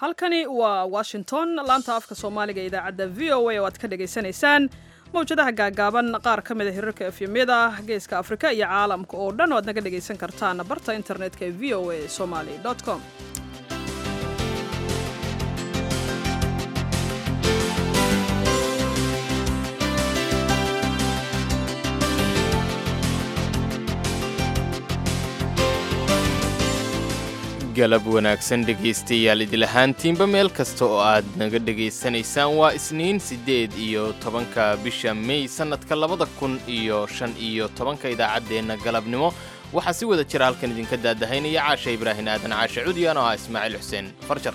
halkani waa Washington laanta afka Soomaaliga idaacadda VOA oo aad ka dhageysanaysaan mawjadaha gaagaaban qaar ka mid ah hirarka efyamyada geeska Afrika iyo caalamka oo dhan oo aad naga dhageysan kartaan barta internetka ee voasomali.com. galab wanaagsan dhegaystayaal idil ahaantiinba meel kasta oo aad naga dhegaysanaysaan waa Isniin 8 bisha May sanadka 2015 idaacaddeenna galabnimo waxaa si wada jira halkan idinka daadahaynaya Caasha Ibraahin Aadan Caasha Cudiyaan oo ah Ismaaciil Xuseen Farjar.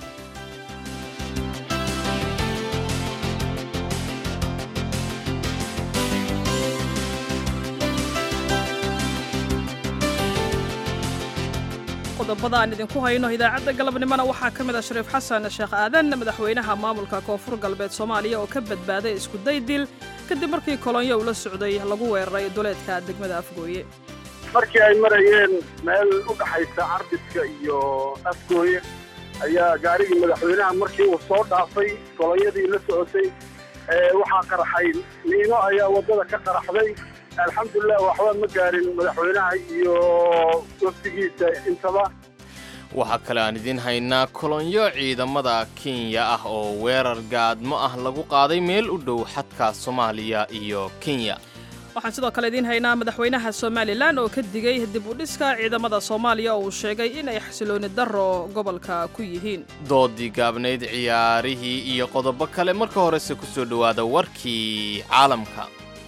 qodobada aan idinku hayno idaacadda galabnimona waxaa ka mid ah Shariif Xasan Sheekh Aadan madaxweynaha maamulka Koonfur Galbeed Soomaaliya oo ka badbaaday isku daydil kadib markii kolonyo ula socday lagu weeraray duleedka degmada Afgooye. markii ay marayeen meel u dhaxaysa Carbiska iyo Afgooye ayaa gaarigii madaxweynaha markii uu soo dhaafay kolonyadii la socotay waxaa qaraxay niino ayaa wadada ka qaraxday. alxamdulillah waxba ma gaarin madaxweynaha iyo wafdigiisa intaba. waxaa kale aan idin haynaa kolonyo ciidamada Kenya ah oo weerar gaadmo ah lagu qaaday meel u dhow xadka Soomaaliya iyo Kenya. waxaan sidoo kale idin haynaa madaxweynaha Somaliland oo ka digay dib u dhiska ciidamada Soomaaliya oo sheegay in ay xasilooni darro gobolka ku yihiin. doodii gaabnayd ciyaarihii iyo qodobo kale marka horese ku soo dhawaada warkii caalamka.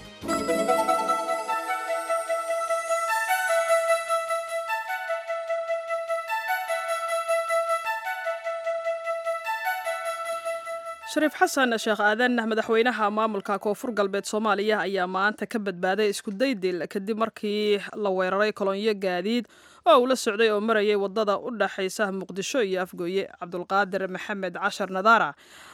Shariif Xasan Sheekh Aadan madaxweynaha maamulka Koonfur Galbeed Soomaaliya ayaa maanta ka badbaaday isku daydil kadib markii la weeraray kolonyo gaadiid oo ula socday oo marayay wadada u dhaxaysa Muqdisho iyo Afgooye. Cabdulqaadir Maxamed Cashar Nadaara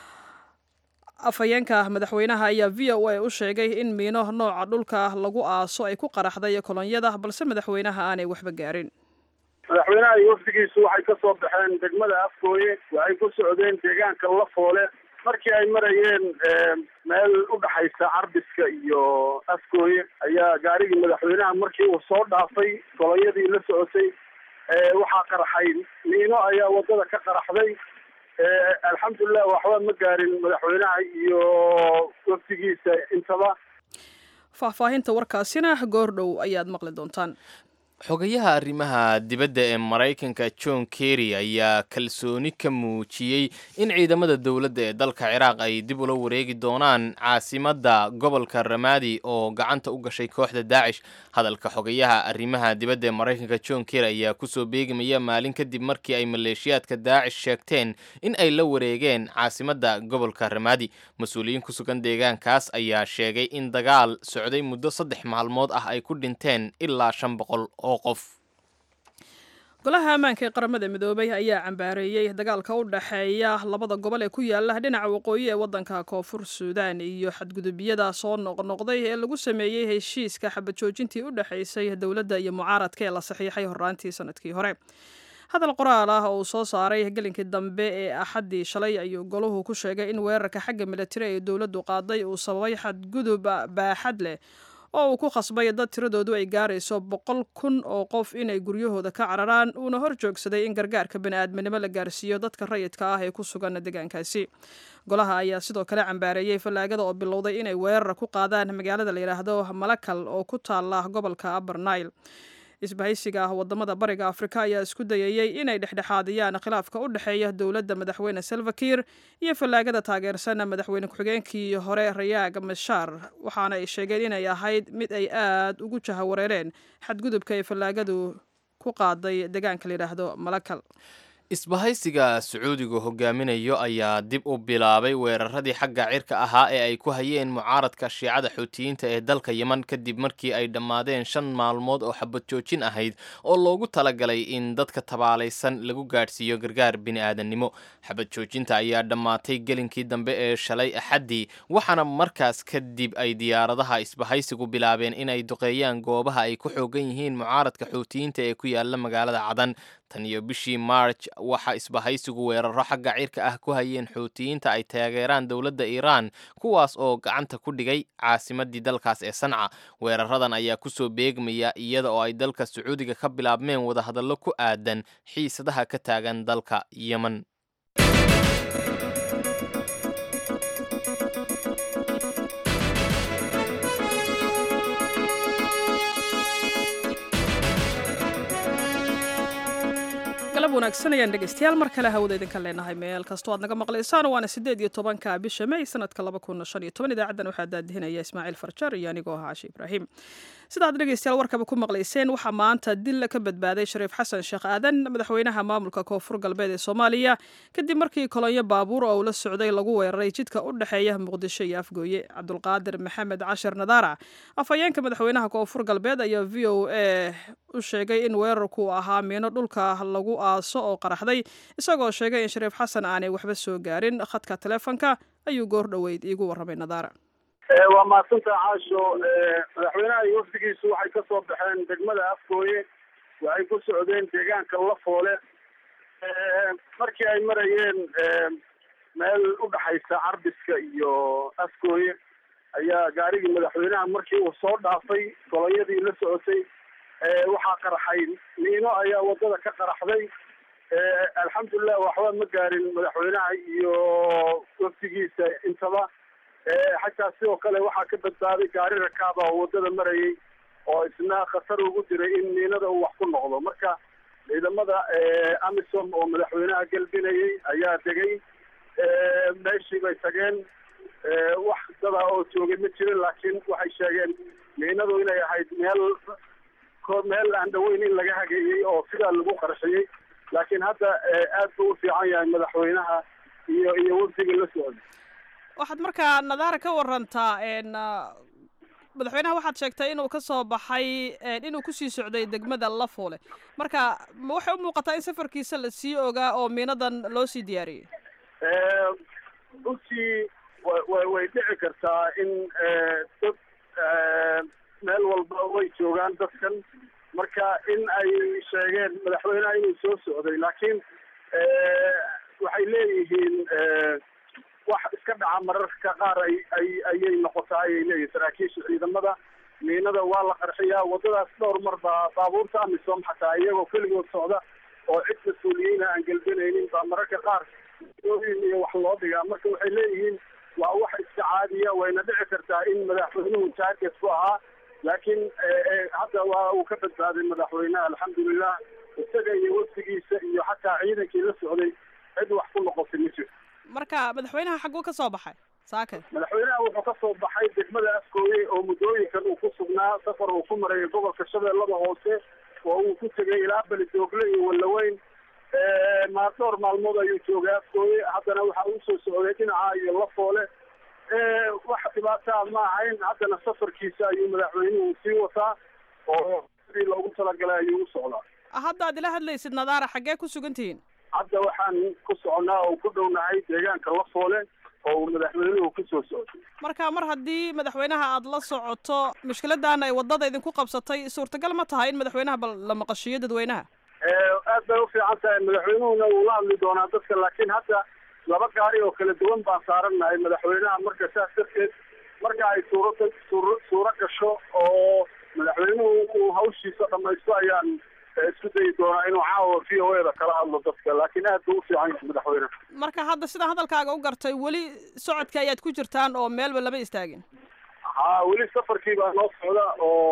afayeenka madaxweynaha ayaa VOA u sheegay in miino nooca dhulka lagu aaso ay ku qaraxday kolonyada balse madaxweynaha aanay waxba gaarin. madaxweynaha iyo wafdigiisu waxay ka soo baxeen degmada Afgooye waxay ku socdeen deegaanka Lafoole markii ay marayeen meel u dhaxaysa Carbiska iyo Afgooye ayaa gaarigii madaxweynaha markii uu soo dhaafay kolonyadii la socotay waxaa qaraxay niino ayaa wadada ka qaraxday. alxamdulillah waxba ma gaarin madaxweynaha iyo wafdigiisa intaba. faahfaahinta warkaasina goordhow ayaad maqli doontaan. xogayaha arrimaha dibadda ee Mareykanka John Kerry ayaa kalsooni ka muujiyey in ciidamada dawladda ee dalka Ciraaq ay dib ula wareegi doonaan caasimadda gobolka Ramadi oo gacanta u gashay kooxda Daesh. hadalka xogayaha arrimaha dibadda ee Mareykanka John Kerry ayaa ku soo beegmaya maalin kadib markii ay maleeshiyaadka Daesh sheegteen in ay la wareegeen caasimadda gobolka Ramadi. mas'uuliyiin ku sugan deegaankaas ayaa sheegay in dagaal socday muddo 3 maalmood ah ay ku dhinteen ilaa 500 qof. golaha ammaanka ee qaramada midoobay ayaa cambaareeyay dagaalka u dhaxeeya labada gobol ee ku yaala dhinaca waqooyi ee wadanka Koonfur Suudaan iyo xadgudubyada soo noqnoqday ee lagu sameeyay heshiiska xabad joojintii u dhaxaysay dawladda iyo mucaaradka ee la saxiixay horaantii sanadkii hore. hadal qoraal ah oo soo saaray gelinkii dambe ee Axaddii shalay ayuu goluhu ku sheegay in weerarka xagga militari ee dawladdu qaaday uu sababay xadgudub baaxad leh oo uu ku khasbay dad tiradoodu ay gaarayso 100,000 oo qof inay guryahooda ka cararaan uuna hor joogsaday in gargaarka bini'aadminimo la gaarsiiyo dadka rayidka ah ee ku sugan deegaankaasi. golaha ayaa sidoo kale cambaareeyay fallaagada oo bilowday inay weerar ku qaadaan magaalada la yiraahdo Malakal oo ku taala gobolka Upper Nile. isbahaysiga wadamada bariga Afrika ayaa isku dayayay inay dhexdhexaadiyaan khilaafka u dhaxeeya dawladda madaxweyne Salva Kiir iyo fallaagada taageersan madaxweyne ku-xigeenkii hore Riek Machar waxaana ay sheegeen inay ahayd mid ay aad ugu jahawareereen xadgudubka ay fallaagadu ku qaaday deegaanka la yiraahdo Malakal. isbahaysiga Sacuudigu hogaaminayo ayaa dib u bilaabay weeraradii xagga cirka ahaa ee ay ku hayeen mucaaradka Shiicada Xuutiyiinta ee dalka Yemen kadib markii ay dhammaadeen 5 maalmood oo xabad joojin ahayd oo loogu talagalay in dadka tabaalaysan lagu gaadhsiiyo gargaar bini'aadanimo. xabad joojinta ayaa dhammaatay gelinkii dambe ee shalay Axaddii waxaana markaas kadib ay diyaaradaha isbahaysigu bilaabeen inay duqeeyaan goobaha ay ku xoogan yihiin mucaaradka Xuutiyiinta ee ku yaala magaalada Cadan. tan iyo bishii March waxa isbahaysigu weeraro xagga cirka ah ku hayeen xuutiyiinta ay taageeraan dowladda Iiraan kuwaas oo gacanta ku dhigay caasimadii dalkaas ee Sanca. Weeraradan ayaa ku soo beegmaya iyada oo ay dalka Sacuudiga ka bilaabmeen wadahadallo ku aadan xiisadaha ka taagan dalka Yemen. wanaagsan ayaan dhegeystayaal mar kale hawada idinka leenahay meel kastoo aad naga maqlaysaan waana 18 bisha May sanadka 2015 idaacadan waxaa daadihinaya Ismaaciil Farjar iyo anigoo ah Caashi Ibraahim sidaad dhegeystayaal warkaba ku maqlayseen waxaa maanta dil ka badbaaday Shariif Xasan Sheekh Aadan madaxweynaha maamulka Koonfur Galbeed ee Soomaaliya kadib markii kolonyo baabuur oo la socday lagu weeraray jidka u dhaxeeya Muqdisho iyo Afgooye. Cabdulqaadir Maxamed Cashar Nadaara afhayeenka madaxweynaha Koonfur Galbeed ayaa VOA u sheegay in weerarku ahaa meeno dhulka lagu oo qaraxday isagoo sheegay in Shariif Xasan aanay waxba soo gaarin. Khadka telefoonka ayuu goor dhaweyd iigu warramay Nadaara. waa maasanta Caasho madaxweynaha iyo wafdigiisu waxay ka soo baxeen degmada Afgooye waxay ku socdeen deegaanka Lafoole markii ay marayeen meel u dhaxaysa Carbiska iyo Afgooye ayaa gaarigii madaxweynaha markii uu soo dhaafay kolonyadii la socotay waxaa qaraxay niino ayaa wadada ka qaraxday. alxamdulillah waxba ma gaarin madaxweynaha iyo wafdigiisa intaba xataa sidoo kale waxaa ka badbaaday gaari rakaab ah oo wadada marayay oo isna khatar ugu jiray in niinada uu wax ku noqdo. marka ciidamada amisom oo madaxweynaha galbinayay ayaa degay meeshii bay tageen wax dada oo joogay ma jirin laakiin waxay sheegeen niinadu inay ahayd meel aan dhaweyn in laga hageeyey oo sidaa lagu qarxiyey laakiin hadda aad buu u fiican yahay madaxweynaha iyo wafdiga la socday. waxaad markaa Nadaara ka warantaa madaxweynaha waxaad sheegtay inuu ka soo baxay inuu ku sii socday degmada Lafoole marka waxay u muuqataa in safarkiisa la sii ogaa oo miinadan loo sii diyaariyay. runtii way dhici kartaa in dad meel walba way joogaan dadkan marka in ay sheegeen madaxweynaha inuu soo socday laakiin waxay leeyihiin wax iska dhaca mararka qaar ayay noqotaa ayay leeyihiin saraakiisha ciidamada. miinada waa la qarxiyaa wadadaas dhowr mar baa baabuurta amisom xataa iyagoo keligood socda oo cid mas-uuliyiina aan gelbinaynin baa mararka qaar iyo wax loo dhigaa. marka waxay leeyihiin waa wax iska caadiya wayna dhici kartaa in madaxweynuhu target ku ahaa laakiin hadda waa uu ka badbaaday madaxweynaha alxamdulillah isaga iyo wafdigiisa iyo xataa ciidankii la socday cid wax ku noqotay ma jirto. marka madaxweynaha xaguu ka soo baxay saaka? madaxweynaha wuxuu ka soo baxay degmada Afgooye oo muddooyinkan uu ku sugnaa safar uu ku maray gobolka Shabeellada Hoose oo uu ku tegay ilaa Beledoogle iyo Walaweyn dhowr maalmood ayuu joogay Afgooye haddana waxa uu soo socday dhinaca iyo Lafoole wax dhibaato ma ahayn. haddana safarkiisa ayuu madaxweynuhu sii wataa oo sidii loogu talagalay ayuu u socdaa. hadda aad ila hadlaysid Nadaara xaggee ku sugantihiin? hadda waxaan ku soconaa oo ku dhownahay deegaanka Lafoole oo madaxweynuhu ku soo socday. marka mar haddii madaxweynaha aad la socoto mushkiladan ay wadada idinku qabsatay suurtagal ma tahay in madaxweynaha la maqashiyo dadweynaha? aad bay u fiican tahay madaxweynuhuna wuu la hadli doonaa dadka laakiin hadda laba gaari oo kala duwan baan saarannahay madaxweynaha. marka saas darteed marka ay suuro gasho oo madaxweynuhu uu hawshiisa dhamaysto ayaan isku dayi doonaa inuu caawa VOA kala hadlo dadka laakiin aad buu u fiican yahay madaxweynaha. marka hadda sida hadalkaaga u gartay weli socodka ayaad ku jirtaan oo meelba lama istaagin? weli safarkii baa noo socda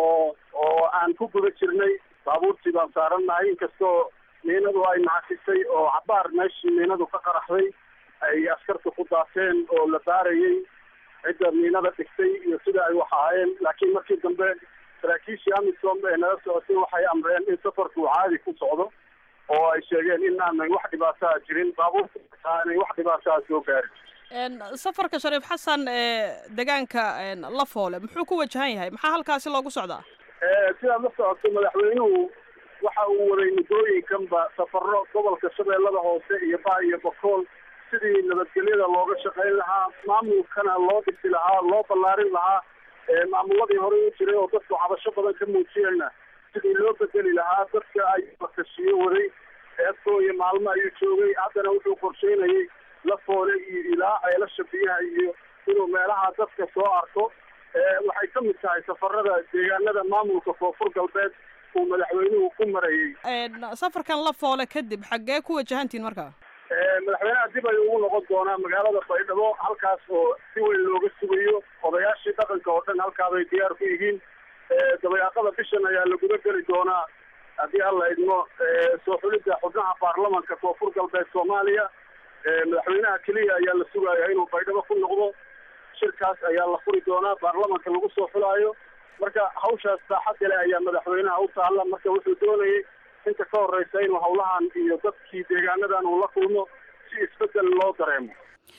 oo aan ku guda jirnay baabuurtii baan saarannahay inkastoo miinadu ay naxasisay oo cabaar meeshii miinadu ka qaraxday ay askarta ku daateen oo la baarayay cidda miinada dhigtay iyo sida ay wax ahaayeen laakiin markii dambe saraakiishii amisom ee nala socotay waxay amreen in safarku caadi ku socdo oo ay sheegeen in aanay wax dhibaataa jirin baabuurta aanay wax dhibaataa soo gaarin. safarka Shariif Xasan deegaanka Lafoole muxuu ku wajahan yahay? maxaa halkaasi loogu socdaa? sidaad la socoto madaxweynuhu waxa uu waday muddooyinkanba safaro gobolka Shabeellada Hoose iyo Baa iyo Bakool sidii nabadgelyada looga shaqayn lahaa maamulkana loo dhisi lahaa loo ballaarin lahaa maamuladii hore u jiray oo dadku cabasho badan ka muujiyeenna sidii loo bedeli lahaa dadka ay bakashiyo waday afgooye maalmo ayuu joogay, haddana wuxuu qorsheynayay lafoole iyo ilaa ceelasha biyaha iyo inuu meelaha dadka soo arko. waxay ka mid tahay safarada deegaanada maamulka koonfur galbeed uu madaxweynuhu ku marayay. safarkan lafoole kadib xaggee ku wajahantiin markaa? madaxweynaha dib ayuu ugu noqon doonaa magaalada baydhabo, halkaas oo si weyn looga sugayo. odayaashii dhaqanka oo dhan halkaabay diyaar ku yihiin. dabayaaqada bishan ayaa laguda geli doonaa haddii alla idmo soo xulidda xubnaha baarlamanka koonfur galbeed Soomaaliya. madaxweynaha keliya ayaa la sugayaa inuu baydhabo ku noqdo. shirkaas ayaa la furi doonaa, baarlamanka lagu soo xulaayo. marka hawshaas saaxad kale ayaa madaxweynaha u taalla. marka wuxuu doonayay inta ka horeysa inuu hawlahan iyo dadkii deegaanadan uu la kulmo si isbedel loo dareemo.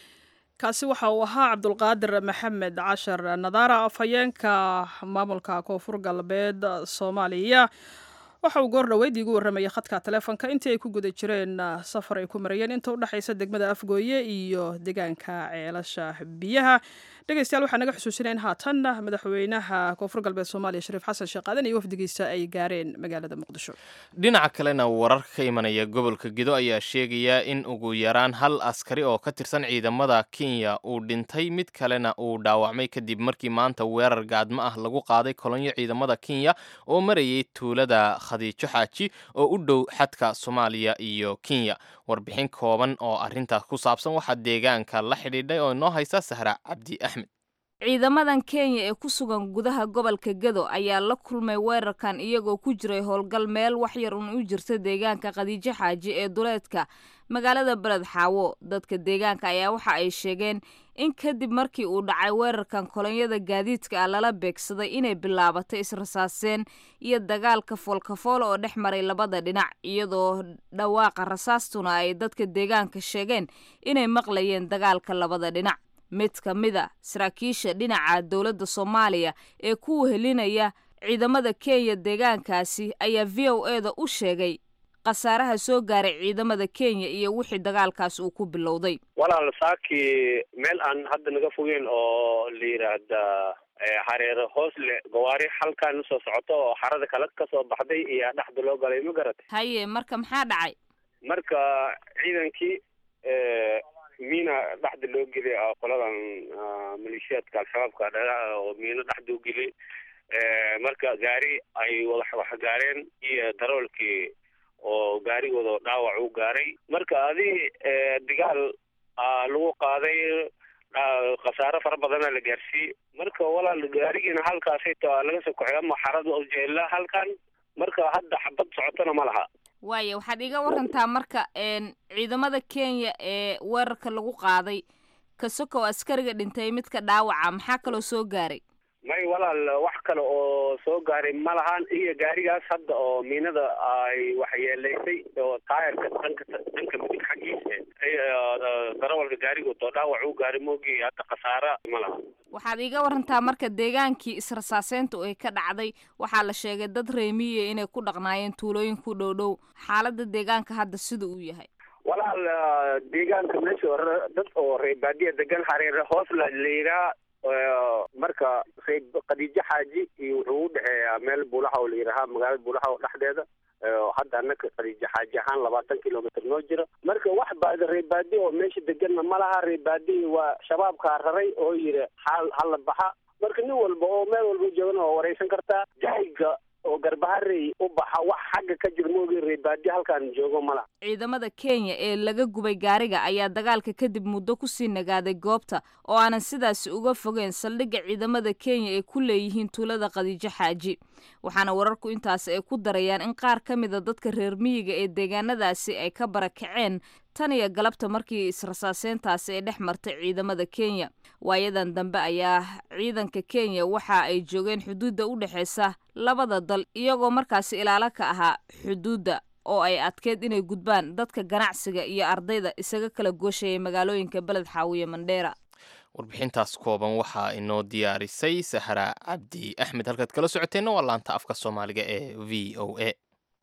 kaasi waxa uu ahaa cabdulqaadir maxamed cashar nadaara, afhayeenka maamulka koonfur galbeed Soomaaliya. waxa uu goor dhaweyd igu warramayay khadka taleefanka intii ay ku guda jireen safar ay ku marayeen inta u dhaxaysa degmada Afgooye iyo deegaanka ceelasha biyaha. dhegeystayaal waxaan naga xusuusinay in haatan madaxweynaha koonfur galbeed Soomaaliya Shariif Xasan Sheekh Aadan iyo wafdigiisa ay gaareen magaalada Muqdisho. dhinaca kalena warar ka imanaya gobolka Gedo ayaa sheegaya in ugu yaraan hal askari oo ka tirsan ciidamada Kenya uu dhintay, mid kalena uu dhaawacmay kadib markii maanta weerar gaadmo ah lagu qaaday kolonyo ciidamada Kenya oo marayay tuulada Khadiijo Xaaji oo u dhow xadka Soomaaliya iyo Kenya. warbixin kooban oo arrintaas ku saabsan waxaa deegaanka la xidhiidhay oo inoo haysa Sahra Cabdi Axmed. ciidamadan Kenya ee ku sugan gudaha gobolka Gedo ayaa la kulmay weerarkan iyagoo ku jiray howlgal meel wax yar u jirta deegaanka Khadiijo Xaaji ee duleedka magaalada Balad Xaawo. dadka deegaanka ayaa waxa ay sheegeen in kadib markii uu dhacay weerarkan kolonyada gaadiidka lala beegsaday inay bilaabatay israsaaseen iyo dagaalka foolkafool oo dhex maray labada dhinac, iyadoo dhawaaqa rasaastuna ay dadka deegaanka sheegeen inay maqlayeen dagaalka labada dhinac. mid ka mid a saraakiisha dhinaca dowladda Soomaaliya ee ku wehelinaya ciidamada Kenya deegaankaasi ayaa VOA-da u sheegay khasaaraha soo gaaray ciidamada Kenya iyo wixii dagaalkaas uu ku bilowday. walaal saaki meel aan hadda naga fogeyn oo la yiraahdo hareero hoosle gawaari halkan soo socoto oo xarada kala ka soo baxday iyo dhaxda loo galay ma garatay. haye marka maxaa dhacay? marka ciidankii miina dhaxda loo gelay qoladan maleeshiyaadka al-shabaabka oo miina dhaxda u gelay. marka gaari ay wax gaareen iyo daroolkii oo gaarigooda dhaawac u gaaray. marka adii dagaal lagu qaaday khasaare fara badan la gaarsiiyey. marka walaal gaarigiina halkaasay laga soo kacay ama xarada oo jeela halkan. marka hadda xabad socotana ma laha. waaye waxaad iga warantaa marka ciidamada Kenya ee weerarka lagu qaaday ka sokow askariga dhintay midka dhaawaca maxaa kaloo soo gaaray? may walaal wax kale oo soo gaaray ma lahan. iyo gaarigaas hadda oo miinada ay waxyeelaysay oo taayirka dhanka midig xaggiisa darawalka gaariga oo dhaawac u gaaray moogi hadda khasaare ma laha. waxaad iga warantaa marka deegaankii israsaaseynta ay ka dhacday waxaa la sheegay dad reemiye inay ku dhaqnaayeen tuulooyin ku dhow xaaladda deegaanka hadda sida uu yahay. walaal deegaanka meesha dad oo reer baadiya degan hareer hoos la leeyahay. marka Khadiijo Xaaji iyo wuxuu u dhaxeeyaa meel Buulaha oo la yiraahdo magaalada Buulaha oo dhaxdeeda. hadda anaka Khadiijo Xaaji ahaan 20 kilomitir noo jiro. marka wax baad reer baadiya oo meesha degan ma laha. reer baadiya waa shabaabka raray oo yiri hal baxa. marka nin walba oo meel walba joogana oo wareysan kartaa jahayga oo garbaharey u baxa wax xagga ka jir moogi reer baadiya halkan joogo ma laha. ciidamada Kenya ee laga gubay gaariga ayaa dagaalka kadib muddo ku sii nagaaday goobta oo aanan sidaas uga fogeyn saldhigga ciidamada Kenya ee ku leeyihiin tuulada Khadiijo Xaaji. waxaana wararku intaas ay ku darayaan in qaar ka mid a dadka reer miyiga ee deegaanadaasi ay ka barakaceen tan iyo galabta markii israsaaseyntaasi ay dhex martay ciidamada Kenya. waayadan dambe ayaa ciidanka Kenya waxa ay joogeen xuduudda u dhaxaysa labada dal iyagoo markaasi ilaalo ka ahaa xuduudda oo ay adkeed inay gudbaan dadka ganacsiga iyo ardayda isaga kala gooshayay magaalooyinka Balad Xaawo iyo Mandheera. warbixintaas kooban waxaa inoo diyaarisay Sahra Cabdi Axmed. halkaad kala socoteenna waa laanta afka Soomaaliga ee VOA.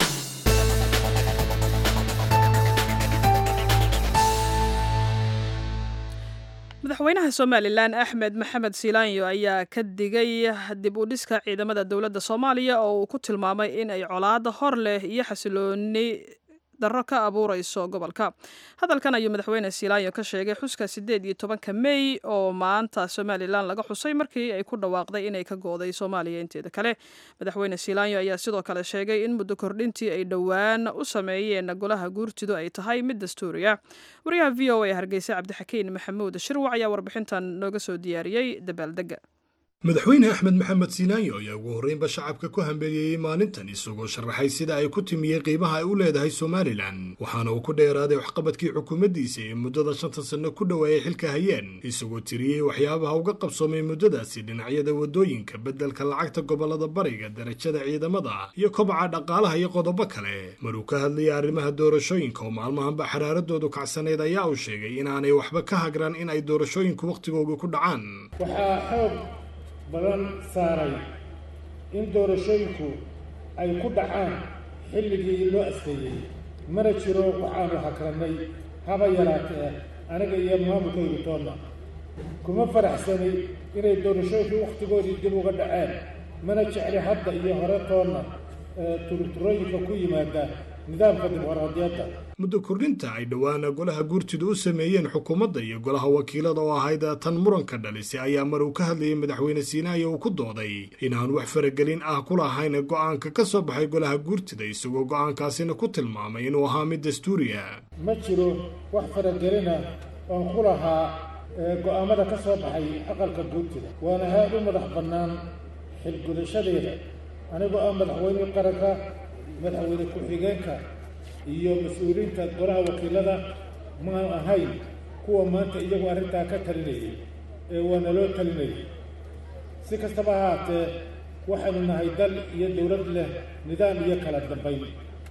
madaxweynaha Somaliland Axmed Maxamed Siilaanyo ayaa ka digay dib u dhiska ciidamada dowladda Soomaaliya oo uu ku tilmaamay in ay colaad hor leh iyo xasilooni darro ka abuurayso gobolka. Hadalkan ayuu madaxweyne Siilaanyo ka sheegay xuska 18 May oo maanta Somalilan laga xusay markii ay ku dhawaaqday inay ka go'day Soomaaliya inteeda kale. Madaxweyne Siilaanyo ayaa sidoo kale sheegay in muddo kordhintii ay dhowaan u sameeyeen golaha guurtidu ay tahay mid dastuuri ah. Wariyaha VOA Hargeysa Cabdixakiin Maxamuud Shirwac ayaa warbixintan nooga soo diyaariyay dabaaldega. madaxweyne axmed maxamed siilaanyo ayaa ugu horreynba shacabka ku hambeeliyey maalintan isagoo sharaxay sida ay ku timiyey qiimaha ay u leedahay Somalilan waxaana uu ku dheeraaday waxqabadkii xukuumaddiisa ee muddada 5 sano ku dhowaayay xilka hayeen isagoo tiriyey waxyaabaha uga qabsoomay muddadaasi dhinacyada wadooyinka beddelka lacagta gobollada bariga darajada ciidamada iyo kobaca dhaqaalaha iyo qodobo kale maruu ka hadlayay arrimaha doorashooyinka oo maalmahanba xaraaradoodu kacsanayd ayaa uu sheegay inaanay waxba ka hagran in ay doorashooyinku wakhtigooda ku dhacaan badan saaray in doorashooyinku ay ku dhacaan xilligii loo asteeyey mana jiro waxaanu hakrannay haba yaraatee aniga iyo maamulkaygu toonna kuma faraxsanay inay doorashooyinku wakhtigoodii dib uga dhaceen mana jecli hadda iyo hore toonna turturooyinka ku yimaada nidaamka dimuqraadiyadda muddo kordhinta ay dhowaana golaha guurtidu u sameeyeen xukuumadda iyo golaha wakiilada oo ahayd tan muranka dhalisay ayaa mar uu ka hadlayay madaxweyne Siilaanyo uu ku dooday inaan wax faragelin ah ku lahayn go'aanka ka soo baxay golaha guurtida isagoo go'aankaasina ku tilmaamay inuu ahaa mid dastuuri ah ma jiro wax faragelin ah oo ku lahaa go'aamada ka soo baxay aqalka guurtida waana haad u madax bannaan xilgudashadeeda anigoo ah madaxweyne qaranka madaxweyne ku-xigeenka iyo mas-uuliyiinta golaha wakiilada ma ahayn kuwa maanta iyagu arrintaa ka talinayay ee waana loo talinayay si kastaba ha haatee waxaanu nahay dal iyo dowlad leh nidaam iyo kala dambayn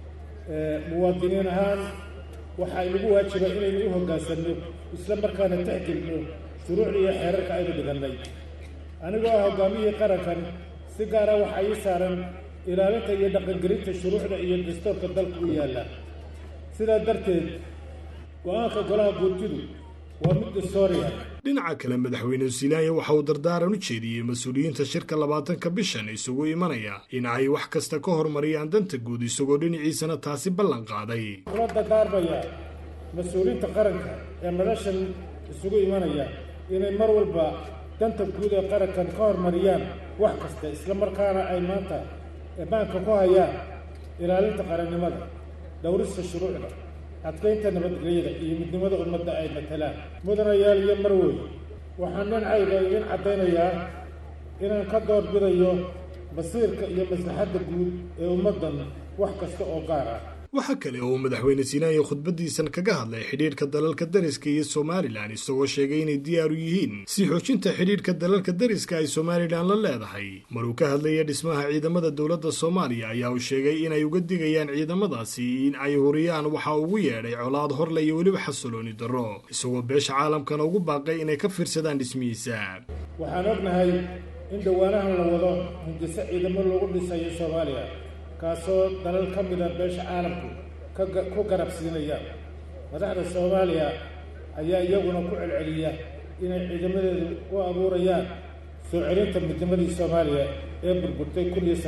muwaadiniin ahaan waxaa inagu waajiba inaynu u hoggaansanno isla markaana tixgelino shuruucda iyo xeerarka aynu dhigannay anigoo ah hoggaamiyihii qarankan si gaara waxaa ii saaran ilaalinta iyo dhaqangelinta shuruucda iyo dastuurka dalka u yaalla sidaa darteed go'aanka golaha guurtidu waa mid dastuuri ah dhinaca kale madaxweyne Siilaanyo waxa uu dardaaran u jeediyey mas'uuliyiinta shirka 20 bishan isugu imanaya in ay wax kasta ka hormariyaan danta guud isagoo dhinaciisana taasi ballan qaaday kula dardaarmaya mas'uuliyiinta qaranka ee madashan isugu imanaya inay mar walba danta guud ee qarankan ka hormariyaan wax kasta isla markaana ay maanta baanka ku hayaan ilaalinta qarannimada dhowrista shuruucda adkaynta nabadgelyada iyo midnimada ummadda ay matalaan mudanayaal iyo marwey waxaan dhinacayga idin caddaynayaa inaan ka doorbidayo masiirka iyo maslaxadda guud ee ummaddan wax kasta oo gaar ah waxa kale oo madaxweyne Siilaanyo khudbadiisan kaga hadlay xidhiidhka dalalka dariska iyo Somaliland isagoo sheegay inay diyaar u yihiin si xoojinta xidhiidhka dalalka dariska ay Somaliland la leedahay maruu ka hadlayay dhismaha ciidamada dowladda Soomaaliya ayaa uu sheegay inay uga digayaan ciidamadaasi in ay huriyaan waxa ugu yeedhay colaad horle iyo weliba xasilooni darro isagoo beesha caalamkana ugu baaqay inay ka fiirsadaan dhismihiisa waxaan ognahay in dhawaanahan la wado hindise ciidamo lagu dhisayo Soomaaliya kaasoo dalal ka mida beesha caalamku ku garabsiinaya madaxda Soomaaliya ayaa iyaguna ku celceliya inay ciidamadeedu u abuurayaan soo celinta midnimadii Soomaaliya ee burburtay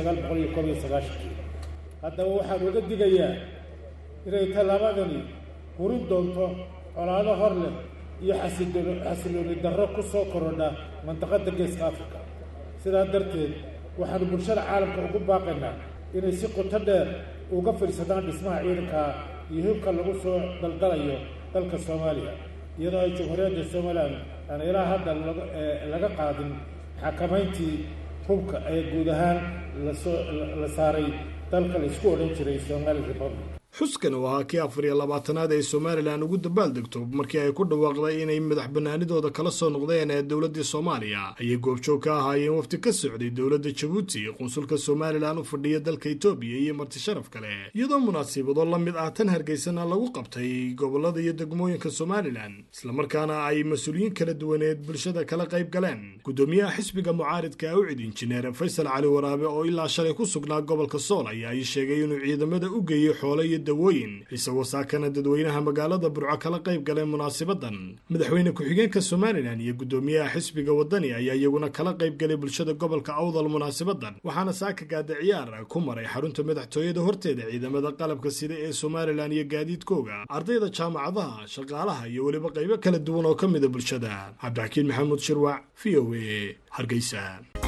1991 haddaba waxaan uga digayaa inay tallaabadani hurin doonto colaado hor leh iyo xasilooni darro ku soo korodha mantaqadda Geeska Afrika sidaa darteed waxaanu bulshada caalamka ugu baaqaynaa inay si qoto dheer uga fiirsadaan dhismaha ciidanka iyo hubka lagu soo daldalayo dalka Soomaaliya iyadoo ay jamhuuriyadda Somaliland aan ilaa hadda laga qaadin xakamayntii hubka ee guud ahaan la saaray dalka la isku odhan jiray Somali Republic xuskan oo ahaa kii 24aad ee Somaliland ugu dabaaldegto markii ay ku dhawaaqday inay madax banaanidooda kala soo noqdeen ee dawladda Soomaaliya ayay goobjoog ka ahaayeen wafdi ka socday dawladda Djibouti qunsulka Somaliland u fadhiya dalka Itoobiya iyo marti sharaf kale iyadoo munaasabado la mid ah tan Hargeysana lagu qabtay gobolada iyo degmooyinka Somaliland isla markaana ay mas'uuliyiin kala duwaneed bulshada kala qayb galeen gudoomiyaha xisbiga mucaaridka ah injineer Faysal Cali Waraabe oo ilaa shalay ku sugnaa gobolka Sool ayaa sheegay inuu ciidamada u geeyay xoolo iyo dawooyin isagoo saakana dadweynaha magaalada burco kala qayb galay munaasabadan. madaxweyne ku-xigeenka somalilan iyo guddoomiyaha xisbiga wadani ayaa iyaguna kala qayb galay bulshada gobolka awdal munaasabadan, waxaana saaka gaada ciyaar ku maray xarunta madaxtooyada horteeda ciidamada qalabka sida ee somalilan iyo gaadiidkooga, ardayda jaamacadaha, shaqaalaha iyo weliba qaybo kala duwan oo ka mida bulshada. cabdixakiin maxamuud shirwac, v o a, hargeysa.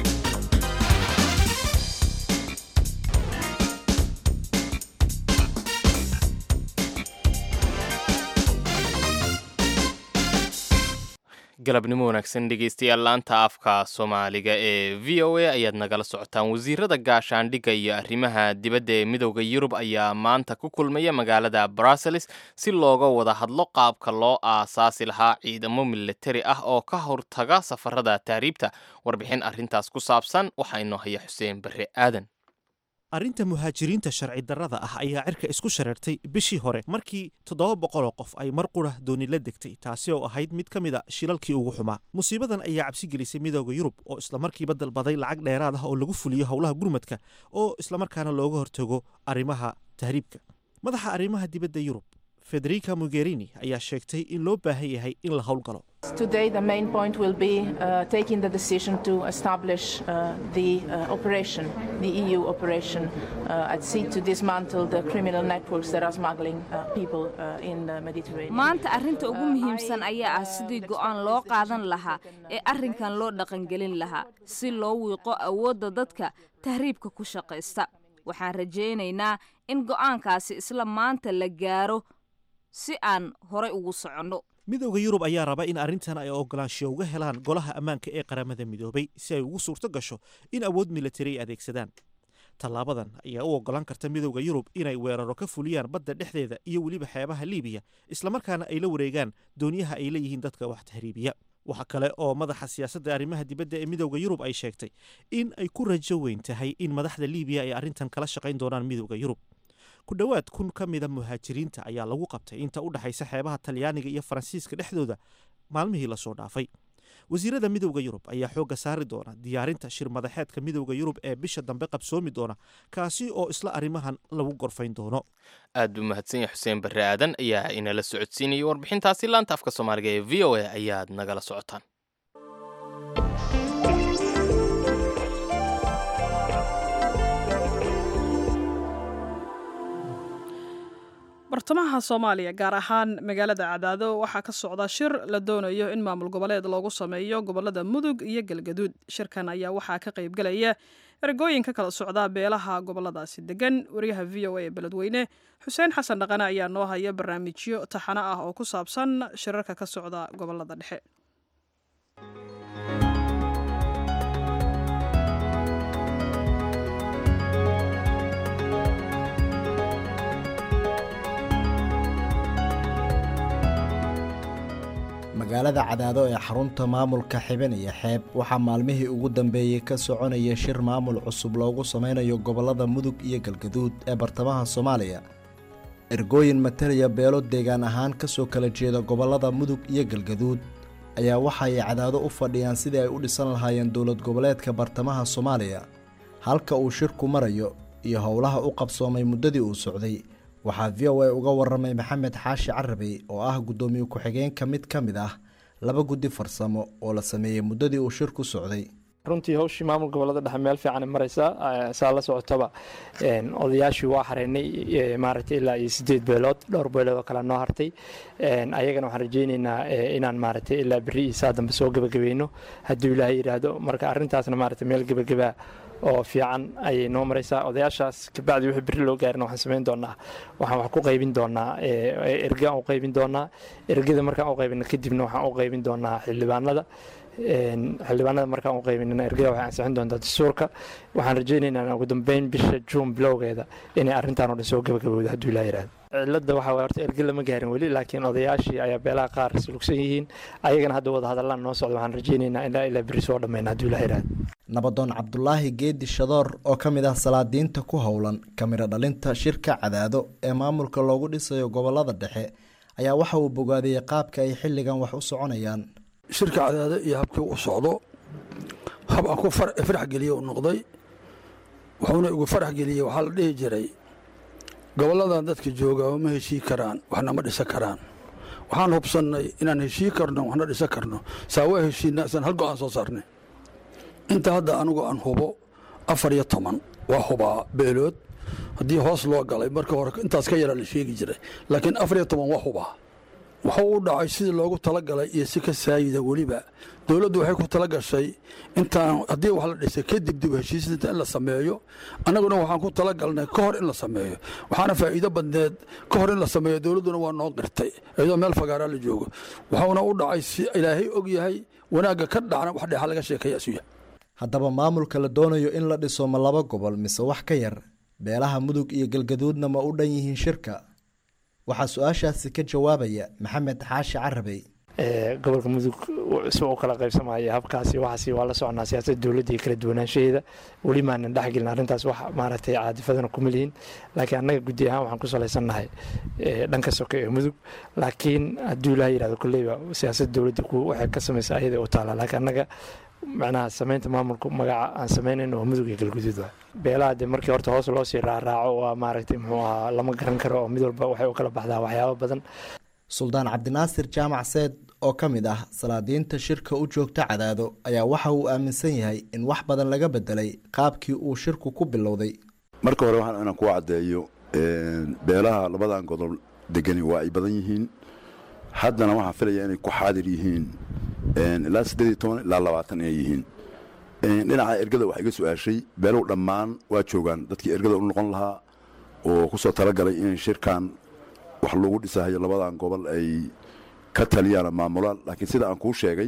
galabnimo wanaagsan dhegeystayaal, laanta afka soomaaliga ee v o a ayaad nagala socotaan. wasiirada gaashaandhigga iyo arrimaha dibadda ee midowda yurub ayaa maanta ku kulmaya magaalada brussels si looga wada hadlo qaabka loo aasaasi lahaa ciidamo militari ah oo ka hortaga safarada tahriibta. warbixin arrintaas ku saabsan waxaa inoo haya xuseen barre aadan. arrinta muhaajiriinta sharci darrada ah ayaa cirka isku shareertay bishii hore markii 700 oo qof ay mar qura dooni la degtay, taasi oo ahayd mid ka mid a shilalkii ugu xumaa. musiibadan ayaa cabsi gelisay midowda yurub oo islamarkiiba dalbaday lacag dheeraad ah oo lagu fuliyo howlaha gurmadka oo islamarkaana looga hortago arrimaha tahriibka. madaxa arrimaha dibadda yurub Federica Mogherini ayaa sheegtay in loo baahan yahay in la howlgalo. Today the main point will be taking the decision to establish the operation, the EU operation at sea to dismantle the criminal networks that are smuggling people in the Mediterranean. maanta arrinta ugu muhiimsan ayaa ah sidii go'aan loo qaadan lahaa ee arrinkan loo dhaqangelin lahaa si loo wiiqo awoodda dadka tahriibka ku shaqaysta. waxaan rajaynaynaa in go'aankaasi isla maanta la gaaro si aan horay ugu soconno. midowda yurub ayaa raba in arrintan ay ogolaansho uga helaan golaha ammaanka ee qaramada midoobay si ay ugu suurto gasho in awood militari ay adeegsadaan. tallaabadan ayaa u ogolaan karta midowda yurub inay weeraro ka fuliyaan badda dhexdeeda iyo weliba xeebaha liibiya, islamarkaana ay la wareegaan dooniyaha ay leeyihiin dadka wax tahriibiya. waxa kale oo madaxa siyaasadda arrimaha dibadda ee midowda yurub ay sheegtay in ay ku rajo weyn tahay in madaxda liibiya ay arrintan kala shaqayn doonaan midowda yurub. ku dhowaad 1,000 ka mida muhaajiriinta ayaa lagu qabtay inta u dhaxaysa xeebaha Talyaaniga iyo Faransiiska dhexdooda maalmihii la soo dhaafay. wasiirada midowda yurub ayaa xooga saari doona diyaarinta shir madaxeedka midowda yurub ee bisha dambe qabsoomi doona, kaasi oo isla arrimahan lagu gorfayn doono. aad u mahadsan yahay xuseen barre aadan ayaa inala socodsiinayay warbixintaasi. laanta afka soomaaliga ee v o a ayaad nagala socotaan. bartamaha soomaaliya gaar ahaan magaalada cadaado waxaa ka socda shir la doonayo in maamul goboleed loogu sameeyo gobolada mudug iyo galgaduud. shirkan ayaa waxaa ka qaybgalaya ergooyin ka kala socda beelaha goboladaasi degan. wariyaha v o a ee beledweyne xuseen xasan dhaqane ayaa noo haya barnaamijyo taxano ah oo ku saabsan shirarka ka socda gobolada dhexe. magaalada cadaado ee xarunta maamulka xiben iyo xeeb waxaa maalmihii ugu dambeeyey ka soconaya shir maamul cusub loogu sameynayo gobolada mudug iyo galgaduud ee bartamaha soomaaliya. ergooyin matalaya beelo deegaan ahaan kasoo kala jeeda gobolada mudug iyo galgaduud ayaa waxa ay cadaado u fadhiyaan sidii ay u dhisan lahaayeen dowlad goboleedka bartamaha soomaaliya. halka uu shirku marayo iyo howlaha u qabsoomay muddadii uu socday waxaa v o a uga waramay maxamed xaashi carabi oo ah guddoomiye ku-xigeenka mid ka mid ah 2 guddi farsamo oo la sameeyey muddadii uu shirku socday. runtii hawshii maamul gobolada dhexe meel fiican maraysa. saa la socotaba odayaashii waa xareynay maaragtay ilaa 8 beelood, dhowr beelood oo kale noo hartay. ayagana waxaan rajaynaynaa inaan maaragtay ilaa biri iyo saa dambe soo gabagabayno hadduu ilaahay yidhaahdo. marka arrintaasna maaragtay meel gabagabaa oo fiican ayay noo maraysaa. odayaashaas kabacdi wixii biri loo gaarina waxaan samayn doonaa, waxaan wax ku qaybin doonaa erga aan u qaybin doonaa. ergada markaan u qaybino kadibna waxaan u qaybin doonaa xildhibaanada. xildhibaanada markaan u qaybinina ergada waxay ansixin doontaa dastuurka. waxaan rajaynaynaa ugu dambeyn bisha juun bilowgeeda inay arrintaan oo dhan soo gabagabowdo hadduu ilaa yidhaahdo. cilada waxaa horta erge lama gaarin weli, laakiin odayaashii ayaa beelaha qaar sulugsan yihiin. ayagana hadda wada hadallaan noo socda. waxaan rajaynaynaa ilaa biri soo dhammayna hadduu ilaa yidhaahdo. nabadoon cabdulaahi geedi shadoor oo ka mid ah salaadiinta ku howlan kamiro dhalinta shirka cadaado ee maamulka loogu dhisayo gobolada dhexe ayaa waxa uu bogaadiyey qaabka ay xilligan wax u soconayaan. shirka cadaado iyo habkii u socdo hab aan ku farax geliye u noqday. wuxuuna igu farax geliyey waxaa la dhihi jiray gobolladan dadka jooga ma heshii karaan waxna ma dhisan karaan waxaan hubsannay inaan heshii karno waxna dhisan karno saawa heshiina isan hal go'aan soo saarnay inta hadda anigu aan hubo 14 waa hubaa beelood haddii hoos loo galay marka hore intaas ka yara la sheegi jiray laakiin 14 waa hubaa wuxuu u dhacay sidii loogu talagalay iyo si ka saayida weliba dowladdu waxay ku talagashay intaan haddii wax la dhisay kadib dib heshiisinta in la sameeyo annaguna waxaan ku talagalnay ka hor in la sameeyo waxaana faa'iido badneed ka hor in la sameeyo dowladduna waa noo qirtay iyadoo meel fagaaraa la joogo wuxuuna u dhacay si ilaahay og yahay wanaagga ka dhacna wax dheexa laga sheekaya isuya haddaba maamulka la doonayo in la dhiso ma 2 gobol mise wax ka yar beelaha mudug iyo galgaduudna ma u dhan yihiin shirka waxaa su-aashaasi ka jawaabaya maxamed xaashi carabey gobolka mudug si uu kala qaybsamaya habkaasi waxaasi waa la soconaa siyaasadda dowladda iyo kala duwanaanshaheeda weli maanan dhexgelin arrintaas wax maaragtay caadifadana kuma lihin laakiin annaga guddi ahaan waxaan ku salaysannahay dhanka soke ee mudug laakiin hadduu ilaaha yidhahdo kolleyba siyaasadda dowladda waxay ka samaysa ayada u taala laakiin annaga macnaha samaynta maamulku magaca aan samaynayno oo mudug iyo galguduud waa beelaha dee markii horta hoos loo sii raaraaco waa maaragtay muxuu ahaa lama garan karo oo mid walba waxay u kala baxdaa waxyaabo badan suldaan cabdinaasir jaamac seed oo ka mid ah salaadiinta shirka u joogta Cadaado ayaa waxa uu aaminsan yahay in wax badan laga bedelay qaabkii uu shirku ku bilowday marka hore waxaan inaan ku cadeeyo beelaha labadan gobol degani waa ay badan yihiin haddana waxaan filayaa inay ku xaadir yihiin ilaa 18 ilaa 20 inay yihiin dhinaca ergada waxay iga su'aashay beelow dhammaan waa joogaan dadkii ergada u noqon lahaa oo ku soo talagalay in shirkan wax lagu dhisayo labadan gobol ay ka taliyaan maamulaan laakiin sida aan kuu sheegay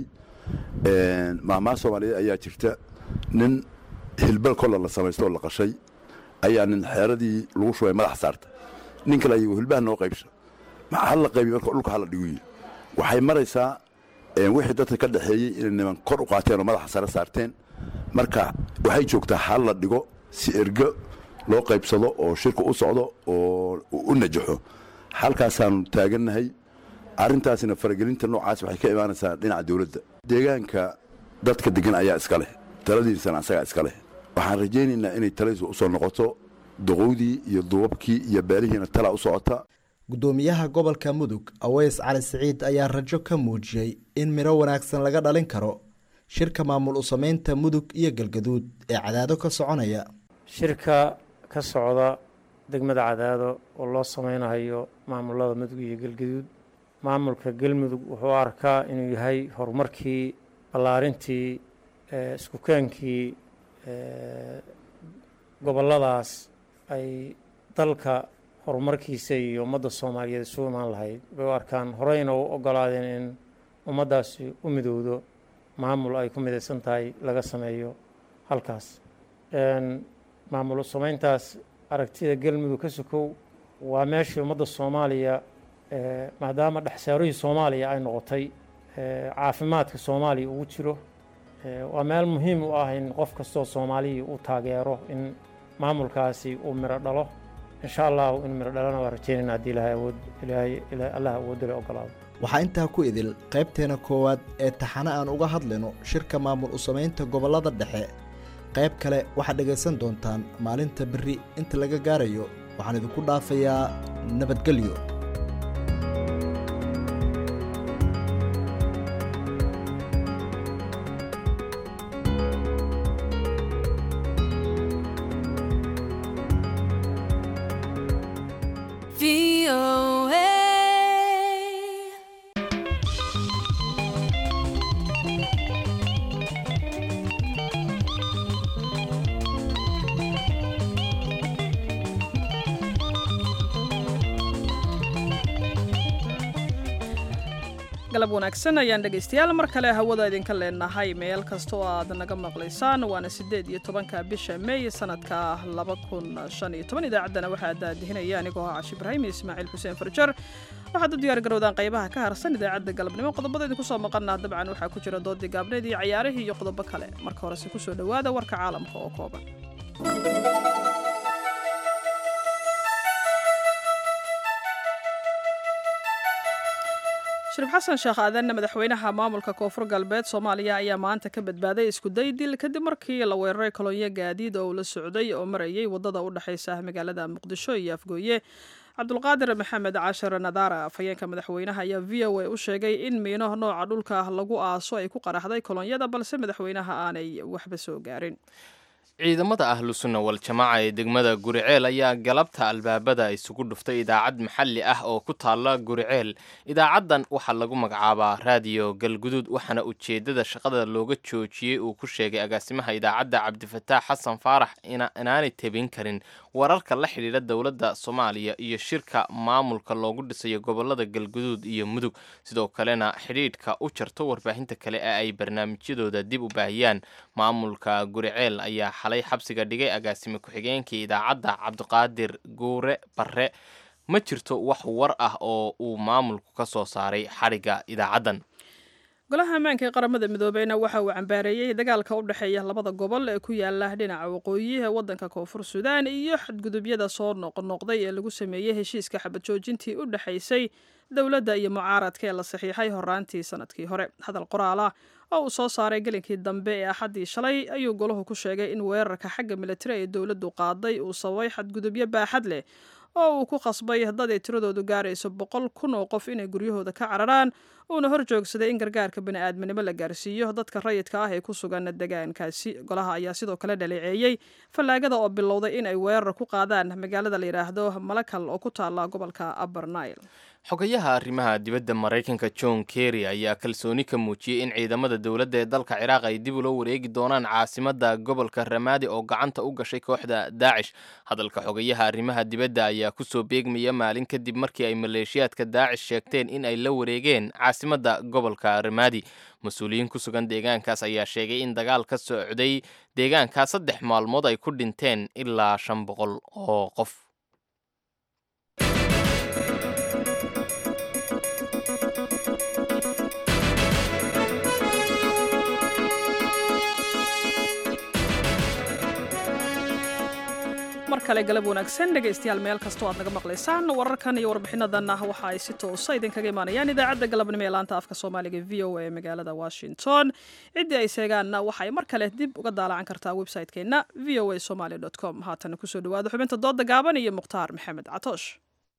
maamaha Soomaaliyeed ayaa jirta nin hilbal kolla la samaysto la qashay ayaa nin xeeradii lagu shubay madax saarta nin kale ayuu hilbaha noo qaybsha ma hal la qaybi marka dhulka hal la dhigo waxay maraysaa wixii dadka ka dhaxeeyay in niman kor u qaateen oo madaxa sare saarteen marka waxay joogtaa hal la dhigo si ergo loo qaybsado oo shirku u socdo oo u najaxo halkaasaan taagannahay arrintaasina faragelinta noocaas waxay ka imaanaysaa dhinaca dowladda deegaanka dadka degan ayaa iska leh taladiisana asagaa iska leh waxaan rajaynaynaa inay taladiisu u soo noqoto doqowdii iyo duubabkii iyo beelihiina tala u socota gudoomiyaha gobolka mudug Aweys Cali Saciid ayaa rajo ka muujiyay in miro wanaagsan laga dhalin karo shirka maamul u sameynta mudug iyo galgaduud ee Cadaado ka soconaya shirka ka socda degmada Cadaado oo loo sameynayo maamulada mudug iyo galgaduud maamulka galmudug wuxuu arkaa inuu yahay horumarkii ballaarintii isku keenkii goboladaas ay dalka horumarkiisa iyo ummadda Soomaaliyeed isugu imaan lahayd way arkaan horeyna u ogolaadeen in ummaddaasi u midowdo maamul ay ku midaysan tahay laga sameeyo halkaas maamul sameyntaas aragtida galmudug ka sokow waa meeshii ummadda Soomaaliya maadaama dhaxsaarihii Soomaaliya ay noqotay caafimaadka Soomaaliya ugu jiro waa meel muhiim u ah in qof kastoo Soomaaliya uu taageero in maamulkaasi uu miro dhalo insha Allah in miro dhalana waa rajaynayna haddii Allah awood u ogolaado waxaa intaa ku idil qaybteena koowaad ee taxana aan uga hadlayno shirka maamul u sameynta gobolada dhexe qayb kale waxaad dhegaysan doontaan maalinta berri inta laga gaarayo waxaan idinku dhaafayaa nabadgelyo galab wanaagsan ayaan dhegaystayaal mar kale hawada idinka leenahay meel kasta oo aad naga maqlaysaan waana 18 bisha May sanadka 2015 idaacaddana waxaa daadihinaya anigoo ah Caashi Ibraahim iyo Ismaaciil Xuseen Farjar waxaad u diyaar garowdaan qaybaha ka harsan idaacadda galabnimo qodobada idinku soo maqannaa dabcan waxaa ku jira doodii gaabneed iyo ciyaarihii iyo qodobo kale marka hore si ku soo dhawaada warka caalamka oo kooban shariif xasan sheekh aadan madaxweynaha maamulka koonfur galbeed Soomaaliya ayaa maanta ka badbaaday isku day dil kadib markii la weeraray kolonyo gaadiid oo la socday oo marayay wadada u dhaxaysa magaalada Muqdisho iyo Afgooye. Cabdulqaadir Maxamed Cashar Nadaara afhayeenka madaxweynaha ayaa VOA u sheegay in miino nooca dhulka lagu aaso ay ku qaraxday kolonyada balse madaxweynaha aanay waxba soo gaarin. ciidamada ahlu sunna wal jamaaca ee degmada Guriceel ayaa galabta albaabada isugu dhuftay idaacad maxalli ah oo ku taala Guriceel. Idaacadan waxa lagu magacaabaa Radio Galgudud waxaana ujeedada shaqada looga joojiyay uu ku sheegay agaasimaha idaacadda Cabdifataax Xasan Faarax inaanay tabin karin wararka la xiriira dowladda Soomaaliya iyo shirka maamulka loogu dhisayo gobolada Galgudud iyo Mudug. Sidoo kalena xiriirka u jarto warbaahinta kale ee ay barnaamijyadooda dib u baahiyaan. Maamulka Guriceel ayaa xalay xabsiga dhigay agaasime ku-xigeenkii idaacadda Cabdiqaadir Guure Barre. Ma jirto wax war ah oo uu maamulku ka soo saaray xariga idaacadan. golaha ammaanka ee qaramada midoobeyna waxa uu cambaareeyay dagaalka u dhaxeeya labada gobol ee ku yaala dhinaca waqooyi ee wadanka koonfur Suudaan iyo xadgudubyada soo noqnoqday ee lagu sameeyay heshiiska xabad joojintii u dhaxaysay dowladda iyo mucaaradka ee la saxiixay horaantii sanadkii hore. Hadal qoraal ah oo uu soo saaray galinkii dambe ee Axadii shalay ayuu golahu ku sheegay in weerarka xagga militari ee dowladdu qaaday uu sababay xadgudubyo baaxad leh oo uu ku qasbay dad ay tiradoodu gaarayso 100,000 oo qof inay guryahooda ka cararaan uuna hor joogsaday in gargaarka bini'aadminimo la gaarsiiyo dadka rayidka ah ee ku sugan deegaankaasi. Golaha ayaa sidoo kale dhaleeceeyay fallaagada oo bilowday in ay weerar ku qaadaan magaalada la yiraahdo Malakal oo ku taala gobolka Upper Nile. xogayaha arrimaha dibadda Mareykanka John Kerry ayaa kalsooni ka muujiyay in ciidamada dowladda ee dalka Ciraaq ay dib ula wareegi doonaan caasimadda gobolka Ramadi oo gacanta u gashay kooxda Daesh. Hadalka xogayaha arrimaha dibadda ayaa ku soo beegmaya maalin kadib markii ay maleeshiyaadka Daesh sheegteen in ay la wareegeen caasimadda gobolka Ramadi. Mas'uuliyiin ku sugan deegaankaas ayaa sheegay in dagaal ka socday deegaankaas 3 maalmood ay ku dhinteen ilaa 500 oo qof. markale galab wanaagsan dhegaystayaal meel kastoo aad naga maqlaysaan wararkan iyo warbixinadan waxa ay si toos ah idinkaga imaanayaan idaacadda galabnimo ee laanta afka Soomaaliga VOA ee magaalada Washington. Cidii ay seegaanna waxa ay mar kale dib uga daalaan kartaa website-keena voasomali.com. haatan ku soo dhawaada xubinta dooda gaaban iyo Muqtaar Maxamed Catoosh.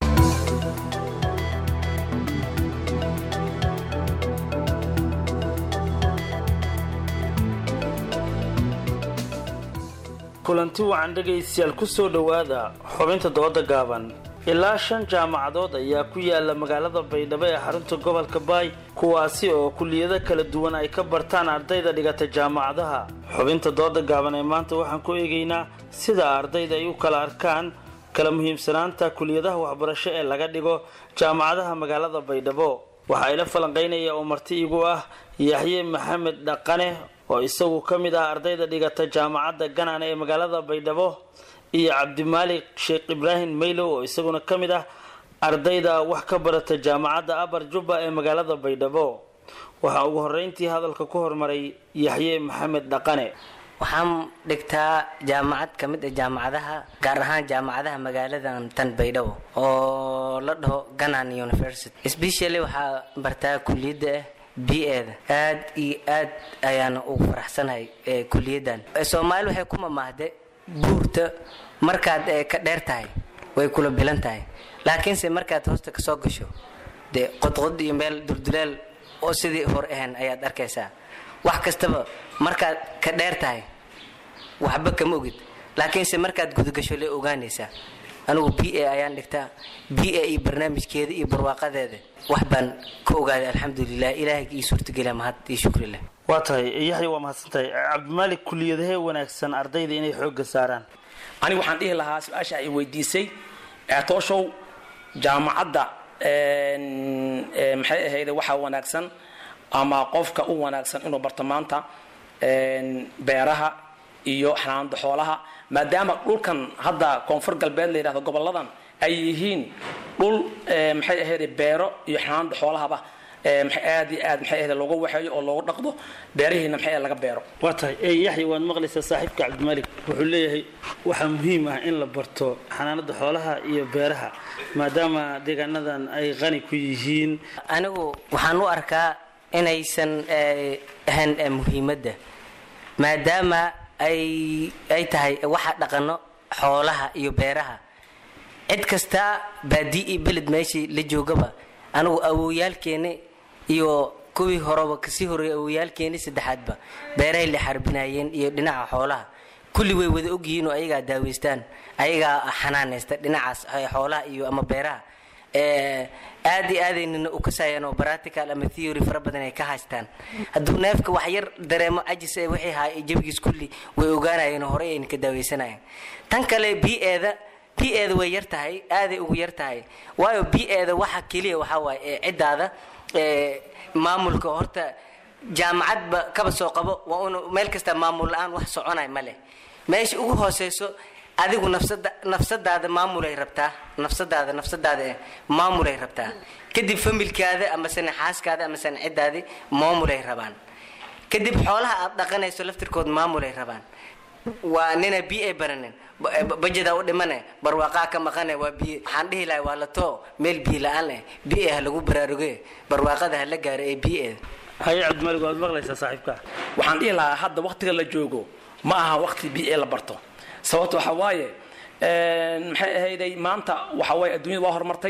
kulanti wacan dhegaystayaal ku soo dhowaada xubinta dooda gaaban. ilaa 5 jaamacadood ayaa ku yaala magaalada Baydhabo ee xarunta gobolka Baay kuwaasi oo kulliyado kala duwan ay ka bartaan ardayda dhigata jaamacadaha. xubinta dooda gaaban ee maanta waxaan ku eegaynaa sida ardayda ay u kala arkaan kala muhiimsanaanta kulliyadaha waxbarasho ee laga dhigo jaamacadaha magaalada Baydhabo. waxa ay la falanqeynaya oo marti igu ah Yaxye Maxamed Dhaqane oo isagu ka mid ah ardayda dhigata jaamacadda Ganaan ee magaalada Baydhabo iyo Cabdimaalik Sheekh Ibraahim Maylow oo isaguna ka mid ah ardayda wax ka barata jaamacadda Abar Jubba ee magaalada Baydhabo. waxa ugu horeyntii hadalka ku hormaray Yaxye Maxamed Dhaqane. waxaan dhigtaa jaamacad ka mid ah jaamacadaha gaar ahaan jaamacadaha magaalada tan Baydhabo oo la dhaho Ganaan University. especially waxaa bartaa kulliyadda BA aad iyo aad ayaan ugu faraxsanahay kulliyadan. Soomaali waxay ku mamahday buurta markaad ka dheer tahay way kula bilan tahay laakiin se markaad hoosta ka soo gasho de qodqod iyo meel durduleel oo sidii hor ahaan ayaad arkaysaa. wax kastaba markaad ka dheer tahay waxba kama ogid laakiin se markaad gudagasho la ogaanaysaa. anigu BA ayaan dhigtaa BA iyo barnaamijkeeda iyo barwaaqadeeda wax baan ka ogaaday alxamdulilah ilaahay ii suurtageliya mahad iyo shukri leh. waa tahay Yaxye waa mahadsantahay. Cabdimaalik kulliyadaha wanaagsan ardayda inay xoog saaraan. anigu waxaan dhihi lahaa su'aasha ay weydiisay tooshow jaamacadda maxay ahayd waxa wanaagsan ama qofka u wanaagsan inuu barto maanta beeraha iyo xanaanada xoolaha maadaama dhulkan hadda koonfur galbeed la yiraahdo goboladan ay yihiin dhul maxay ahayd beero iyo xanaanada xoolahaba aad iyo aad maxay ahayd looga waxeeyo oo looga dhaqdo beerihiina maxay laga beero waa tahay yaxya waad maqlaysaa saaxiibka cabdimalik wuxuu leeyahay waxaa muhiim ah in la barto xanaanada xoolaha iyo beeraha maadaama deegaanadan ay qani ku yihiin anigu waxaan u arkaa inaysan ahan muhiimadda maadaama ay tahay waxa dhaqano xoolaha iyo beeraha cid kasta baadi iyo beled meeshii la joogaba anigu awowyaalkeeni iyo kuwii horeba kasii horeeyay awowyaalkeeni saddexaadba beerahay la xarbinayeen iyo dhinaca xoolaha kulli way wada ogyihiin oo ayagaa daaweystaan ayagaa xanaanaysta dhinacaas xoolaha iyo ama beeraha aad iyo aadaynina u kasayaan oo practical ama theory fara badan ay ka haystaan hadduu neefka wax yar dareemo cajis ee wixii ahaa jabigiis kulli way ogaanayeen oo horey ayna ka daaweysanayeen tan kale bi'eeda way yar tahay aaday ugu yar tahay waayo bi'eeda waxa keliya waxaa waaye ciddaada maamulka horta jaamacadba kaba soo qabo waa un meel kasta maamul la-aan wax soconay ma leh meesha ugu hooseyso adigu nafsadaada maamulay rabtaa nafsadaada maamulay rabtaa kadib familkaada ama sana xaaskaada ama sana ciddaadi maamulay rabaan kadib xoolaha aad dhaqanayso laftirkood maamulay rabaan waa nina BA baranin bajada u dhimane barwaaqaa ka maqane waa BA waxaan dhihi lahay waa la too meel biyo la-aan leh BA ha lagu baraaruge barwaaqada ha la gaaro ee BA haye cabdimalik waad maqlaysaa saaxiibka waxaan dhihi lahaa hadda waqtiga la joogo ma aha waqti BA la barto sababta waxa waaye maxay ahayday maanta waxa waaye adduunyada waa horumartay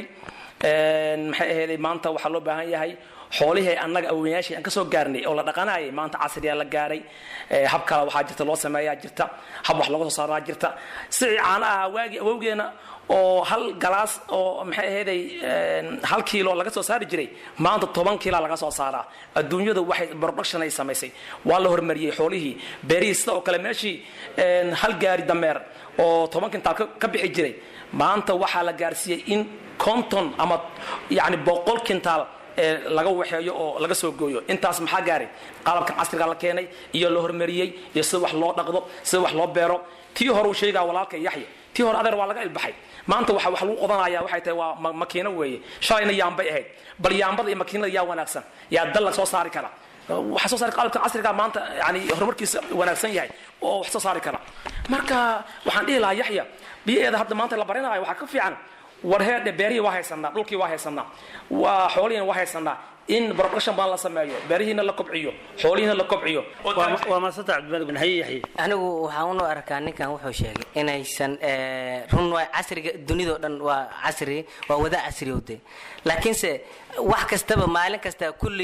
maxay ahayday maanta waxaa loo baahan yahay xoolihii annaga awoowayaashii aan ka soo gaarnay oo la dhaqanayay maanta casriyaa la gaaray hab kale waxaa jirta loo sameeyaa jirta hab wax looga soo saaraa jirta sicii caana ah waagii awowgeena oo hal galaas oo maxay ahayday hal kiilo laga soo saari jiray maanta 10 kiilo laga soo saaraa adduunyada waxay production ay samaysay waa la hormariyay xoolihii beerihii sida oo kale meeshii hal gaari dameer oo 10 kintaal ka bixi jiray maanta waxaa la gaarsiiyay in konton ama yani 100 kintaal laga waxeeyo oo laga soo gooyo intaas maxaa gaaray qalabka casriga la keenay iyo la hormariyay iyo sida wax loo dhaqdo sida wax loo beero tii hore uu sheegaa walaalka yaxya tii hore adeer waa laga ilbaxay maanta waxa lagu qodanaya waxay tahay waa makiino weeye shalayna yaambay ahayd bal yaambada iyo makiinada yaa wanaagsan yaa dal la soo saari kara waxa soo saari qalabka casriga maanta yani horumarkiisa wanaagsan yahay oo wax soo saari kara marka waxaan dhihi lahaa yaxya biyeeda hadda maanta la baranayo waxa ka fiican warheedhe beerihii waa haysanaa dhulkii waa haysanaa waa xoolihiina waa haysanaa in production baan la sameeyo beerihiina la kobciyo xoolihiina la kobciyo waa maasanta cabdimalik bin haye yaxye anigu waxaan u arkaa ninkan wuxuu sheegay inaysan run waa casriga dunidoo dhan waa casri waa wada casriyowde laakiinse wax kastaba maalin kasta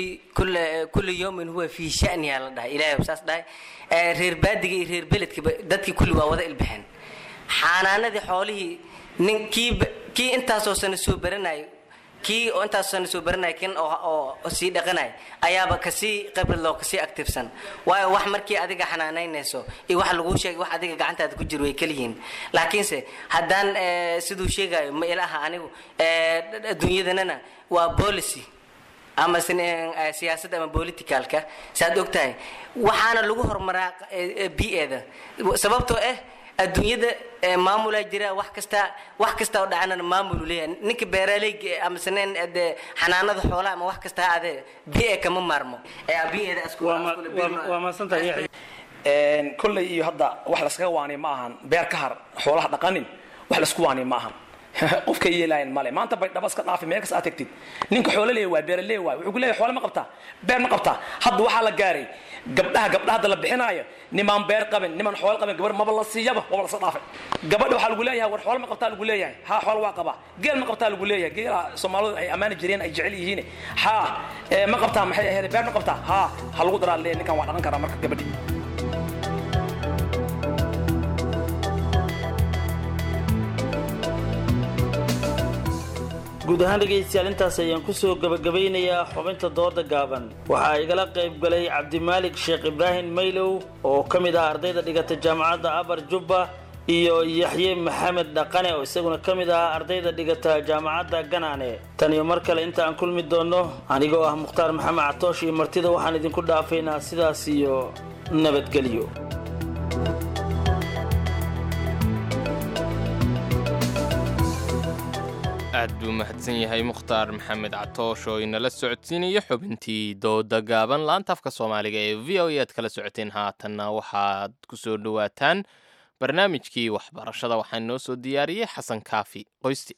kulli yawmin huwa fi sha'ni la dhahay ilaahay saas dhahay reer baadiga iyo reer beledka dadkii kulli waa wada ilbixin xanaanadii xoolihii kii intaasoo sana soo baranayo kii oo intaasoo sana soo baranayo kin oo sii dhaqanayo ayaaba kasii khibrad loo kasii activesan waayo wax markii adiga xanaanaynayso iyo wax lagu sheegay wax adiga gacantaada ku jiro way kaliyiin laakiinse haddaan siduu sheegayo ma ilaha anigu adduunyadanana waa policy ama siyaasadda ama politicalka saad ogtahay waxaana lagu horumaraa BA-da sababtoo adduunyada maamul ay jira wax kasta oo dhacana maamul leeyahay ninka beeraleyga ama saneen xanaanada xoolaha ama wax kasta aade BA kama maarmo BA-da isku waa maasanta yaxye kullay iyo hadda wax la iskaga waanay ma ahan beer ka har xoolaha dhaqanin wax la isku waanay ma ahan qofka yeelayeen male maanta bay dhabas ka dhaafay meel ka tagtid ninka xoolo leeyahay waa beeraley waa wuxuu leeyahay xoolo ma qabtaa beer ma qabtaa hadda waxa la gaaray gabdhaha la bixinaayo niman beer qaban niman xoolo qaban gabar ma la siiyaba waa la dhaafay gabadha waxa lagu leeyahay war xoolo ma qabtaa lagu leeyahay ha xoolo waa qaba geel ma qabtaa lagu leeyahay geela Soomaalidu ay amaan jireen ay jecel yihiin ha ma qabtaa maxay ahayd beer ma qabtaa ha lagu daraa leeyahay ninkan waa dhaqan kara marka gabadhi guud ahaan dhegaystayaal intaas ayaan ku soo gabagabeynayaa xubinta dooda gaaban waxaa igala qayb galay cabdimaalik sheekh ibraahim maylow oo ka mid ah ardayda dhigata jaamacadda abar jubba iyo yaxye maxamed dhaqane oo isaguna ka mid ah ardayda dhigata jaamacadda ganaane tan iyo mar kale inta aan kulmi doonno anigoo ah mukhtaar maxamed catoosh iyo martida waxaan idinku dhaafaynaa sidaas iyo nabadgelyo aad buu mahadsan yahay mukhtaar maxamed catoosh oo inala socodsiinaya xubintii dooda gaaban laanta afka soomaaliga ee v o e aad kala socoteen haatanna waxaad ku soo dhowaataan barnaamijkii waxbarashada waxaa noo soo diyaariyey xasan kaafi qoysti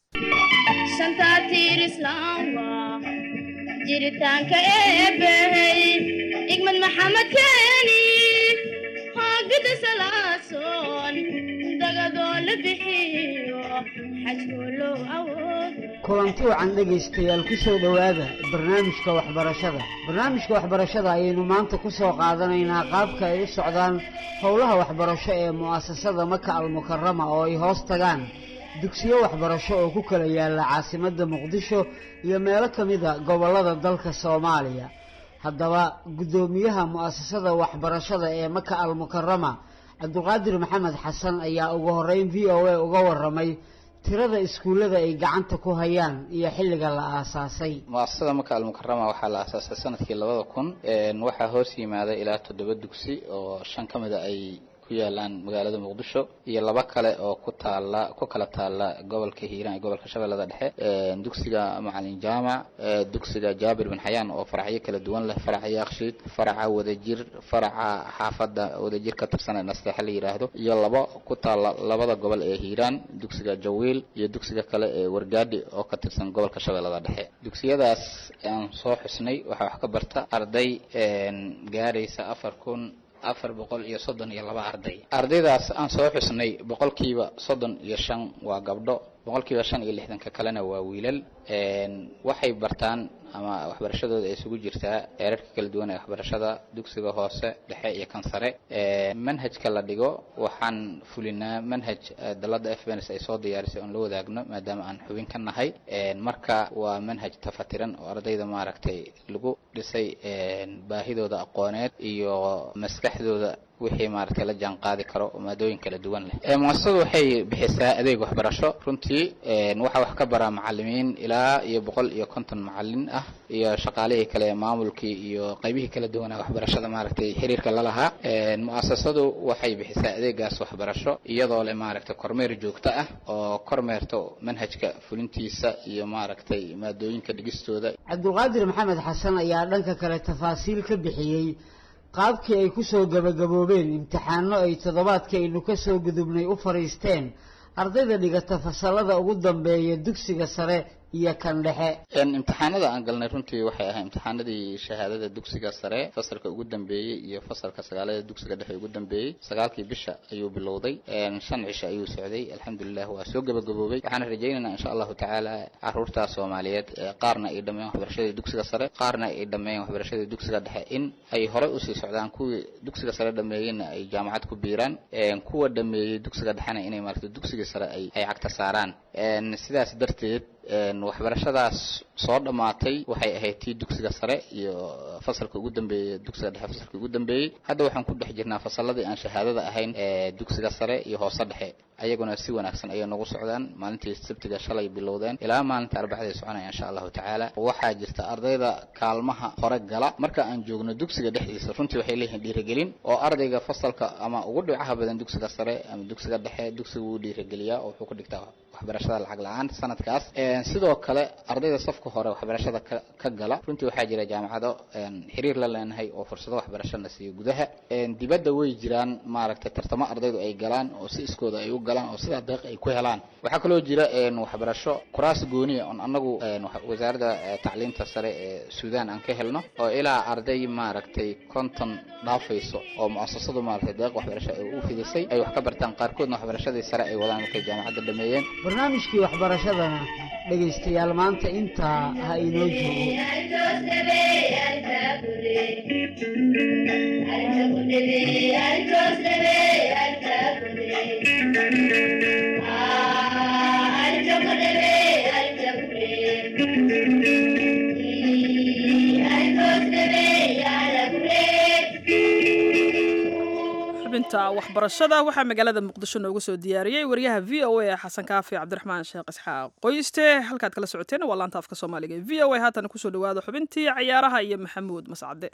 jiritaanka eebbahey igmad maxamed keeni haagida salaasoon dagadoo la bixiyo xajkoo loo awood kulanti wacan dhegaystayaal ku soo dhowaada barnaamijka waxbarashada ayaynu maanta ku soo qaadanaynaa qaabka ay u socdaan howlaha waxbarasho ee mu'asasada maka almukarama oo ay hoos tagaan dugsiyo waxbarasho oo ku kala yaala caasimadda muqdisho iyo meelo ka mid a gobollada dalka soomaaliya haddaba guddoomiyaha mu'asasada waxbarashada ee maka almukarama cabdiqaadir maxamed xasan ayaa ugu horreyn v o a uga warramay tirada iskuullada ay gacanta ku hayaan iyo xilliga la aasaasay mu'asasada maka almukarama waxaa la aasaasay sanadkii 2000 waxaa hoos yimaada ilaa 7 dugsi oo 5 ka mid a ay ku yaalaan magaalada muqdisho iyo 2 kale oo ku kala taala gobolka hiiraan iyo gobolka shabeellada dhexe dugsiga macalin jaamac dugsiga jaabir bin xayaan oo faracyo kala duwan leh faraca yaaqshiid faraca wadajir faraca xaafadda wadajir ka tirsan ee nasteexa la yiraahdo iyo 2 ku taala labada gobol ee hiiraan dugsiga jawiil iyo dugsiga kale ee wargaadhi oo ka tirsan gobolka shabeellada dhexe dugsiyadaas aan soo xusnay waxa wax ka barta arday gaaraysa 432 arday ardaydaas aan soo xusnay boqolkiiba 35 waa gabdho boqolkiiba 65 kalena waa wiilal waxay bartaan ama waxbarashadooda ay isugu jirtaa heerarka kala duwan ee waxbarashada dugsiga hoose dhexe iyo kan sare manhajka la dhigo waxaan fulinaa manhaj dalada FBNS ay soo diyaarisay oo la wadaagno maadaama aan xubin ka nahay marka waa manhaj tafatiran oo ardayda maaragtay lagu dhisay baahidooda aqooneed iyo maskaxdooda wixii maaragtay la jaan qaadi karo maadooyin kala duwan leh mu'asasadu waxay bixisaa adeeg waxbarasho runtii waxa wax ka bara macallimiin ilaa iyo 150 macallin ah iyo shaqaalihii kale maamulkii iyo qaybihii kala duwan ee waxbarashada maaragtay xiriirka la lahaa mu'asasadu waxay bixisaa adeegaas waxbarasho iyadoo leh maaragtay kormeer joogto ah oo kormeerto manhajka fulintiisa iyo maaragtay maadooyinka dhigistooda cabdiqaadir maxamed xasan ayaa dhanka kale tafaasiil ka bixiyey qaabkii ay ku soo gabagaboobeen imtixaano ay toddobaadkaynu ka soo gudubnay u fariisteen ardayda dhigata fasalada ugu dambeeya dugsiga sare iyo kan dhexe imtixaanada aan galnay runtii waxay ahayd imtixaanadii shahaadada dugsiga sare fasalka ugu dambeeyay iyo fasalka sagaalada dugsiga dhexe ugu dambeeyay 9kii bisha ayuu bilowday 5 cisho ayuu socday alxamdulillah waa soo gabagaboobay waxaan rajaynaynaa insha Allah tacaala caruurta Soomaaliyeed qaarna ay dhameeyaan waxbarashada dugsiga sare qaarna ay dhameeyaan waxbarashada dugsiga dhexe in ay hore u sii socdaan kuwii dugsiga sare dhameeyayna ay jaamacad ku biiraan kuwa dhameeyay dugsiga dhexena inay maaragtay dugsiga sare ay cagta saaraan sidaas darteed waxbarashadaas soo dhamaatay waxay ahayd tii dugsiga sare iyo fasalka ugu dambeeyay dugsiga dhexe fasalka ugu dambeeyay hadda waxaan ku dhex jirnaa fasaladii aan shahaadada ahayn dugsiga sare iyo hoose dhexe ayaguna si wanaagsan ayay nagu socdaan maalintii sabtiga shalay bilowdeen ilaa maalinta arbacada soconaya insha Allah tacaala waxaa jirta ardayda kaalmaha hore gala marka aan joogno dugsiga dhexdiisa runtii waxay leeyihiin dhiirigelin oo ardayga fasalka ama ugu dhicaha badan dugsiga sare ama dugsiga dhexe dugsiga uu dhiirigeliyaa oo wuxuu ku dhigtaa waxbarashada lacag la'aan sanadkaas sidoo kale ardayda safka hore waxbarashada ka gala runtii waxaa jira jaamacado xiriir la leenahay oo fursado waxbarasho na siiyo gudaha dibadda way jiraan maaragtay tartamo ardaydu ay galaan oo si iskooda ay u galaan oo sida deeq ay ku helaan waxaa kaloo jira waxbarasho kuraas gooniya oo anagu wasaaradda tacliinta sare ee Suudaan aan ka helno oo ilaa arday maaragtay 50 dhaafayso oo mu'asasadu maaragtay deeq waxbarasho ay u fidisay ay wax ka bartaan qaarkoodna waxbarashadii sare ay wadaan markay jaamacadda dhameeyeen barnaamijkii waxbarashadana dhagaystayaal maanta intaa ha inoo xubinta waxbarashada waxaa magaalada muqdisho noogu soo diyaariyey wariyaha v o a xasan kaafi cabdiraxmaan sheekh isxaaq qoyste halkaad kala socoteen waa laanta afka soomaaliga v o a haatan kusoo dhawaada xubintii cayaaraha iyo maxamuud mascade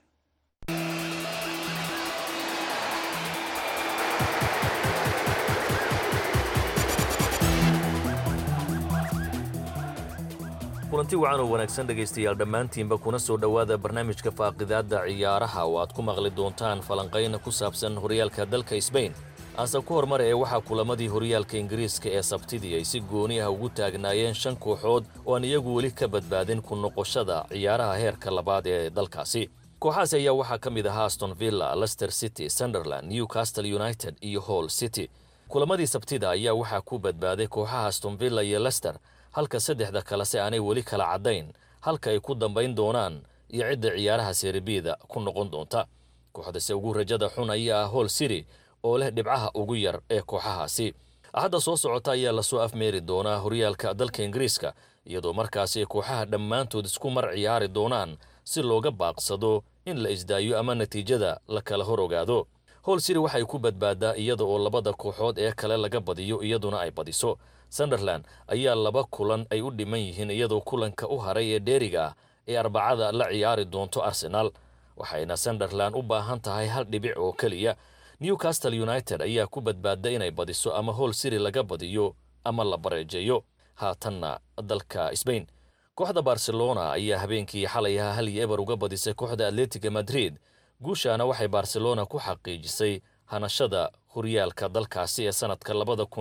kulanti wacan oo wanaagsan dhegaystayaal dhammaantiinba kuna soo dhowaada barnaamijka faaqidaadda ciyaaraha oo aad ku maqli doontaan falanqayna ku saabsan horyaalka dalka Spain. Ase ku hormar ee waxaa kulamadii horyaalka Ingiriiska ee Sabtidii ay si gooni ah ugu taagnaayeen 5 kooxood oo aan iyagu weli ka badbaadin ku noqoshada ciyaaraha heerka labaad ee dalkaasi. kooxaas ayaa waxaa ka mid ahaa Aston Villa, Leicester City, Sunderland, Newcastle United iyo Hull City. kulamadii Sabtida ayaa waxaa ku badbaaday kooxaha Aston Villa iyo Leicester, halka saddexda kale si aanay weli kala cadayn halka ay ku dambayn doonaan iyo cidda ciyaaraha Serie B-da ku noqon doonta. kooxda ugu rajada xun ayaa Hull City oo leh dhibcaha ugu yar ee kooxahaasi. Axadda soo socota ayaa la soo afmeeri doonaa horyaalka dalka Ingiriiska iyadoo markaasi kooxaha dhammaantood isku mar ciyaari doonaan si looga baaqsado in la isdaayo ama natiijada la kala hor ogaado. Hull City waxay ku badbaadaa iyada oo labada kooxood ee kale laga badiyo iyaduna ay badiso. Sunderland ayaa 2 kulan ay u dhiman yihiin iyadoo kulanka u haray ee dheeriga ee Arbacada la ciyaari doonto Arsenal, waxayna Sunderland u baahan tahay 1 dhibic oo kaliya. Newcastle United ayaa ku badbaada inay badiso ama Hull City laga badiyo ama la bareejeeyo. haatanna dalka Spain, kooxda Barcelona ayaa habeenkii xalay 1-0 uga badisay kooxda Atletico Madrid. guushaana waxay Barcelona ku xaqiijisay hanashada horyaalka dalkaasi ee sanadka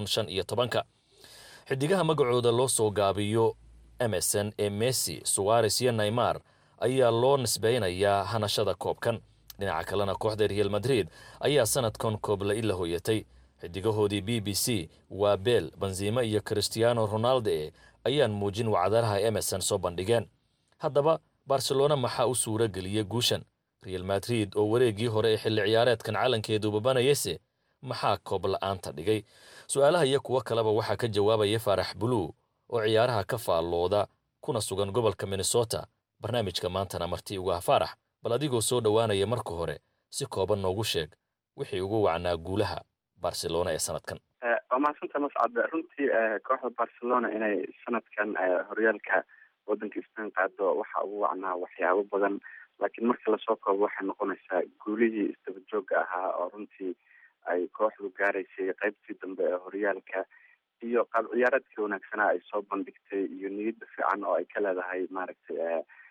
2015. xidigaha magacooda loo soo gaabiyo MSN ee Messi, Suarez iyo Neymar ayaa loo nisbeynayaa hanashada koobkan. dhinaca kalena kooxda Real Madrid ayaa sanadkan koob la ila hoyatay. xidigahoodii BBC waa Bale, Benzema iyo Cristiano Ronaldo ayaan muujin wacdaraha MSN soo bandhigeen. haddaba Barcelona maxaa u suura geliyay guushan? Real Madrid oo wareegii hore ee xilli ciyaareedkan calankeedu babanayse maxaa koob la'aanta dhigay? su'aalaha iyo kuwa kaleba waxaa ka jawaabaya Farax Blue oo ciyaaraha ka faallooda kuna sugan gobolka Minnesota. barnaamijka maantana marti ugu Farax, bal adigoo soo dhawaanaya marka hore si kooban noogu sheeg wixii ugu wacnaa guulaha Barcelona ee sanadkan. waa mahadsantahay Mascad. runtii kooxda Barcelona inay sanadkan horyaalka wadanka Spain qaado waxa ugu wacnaa waxyaabo badan, laakiin marka la soo koobo waxay noqonaysaa guulihii isdaba joogga ahaa oo runtii ay kooxdu gaaraysay qaybtii dambe ee horyaalka iyo qaab ciyaareedkii wanaagsanaa ay soo bandhigtay iyo niyadda fiican oo ay ka leedahay maaragtay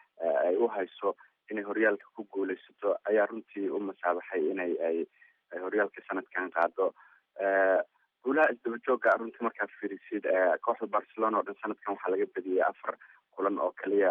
ay u hayso inay horyaalka ku guulaysato ayaa runtii u masaabaxay inay ay horyaalka sanadkan qaado. guulaha isdaba joogga runtii markaad fiirisid kooxda Barcelona oo dhan sanadkan waxaa laga badiyay 4 kulan oo kaliya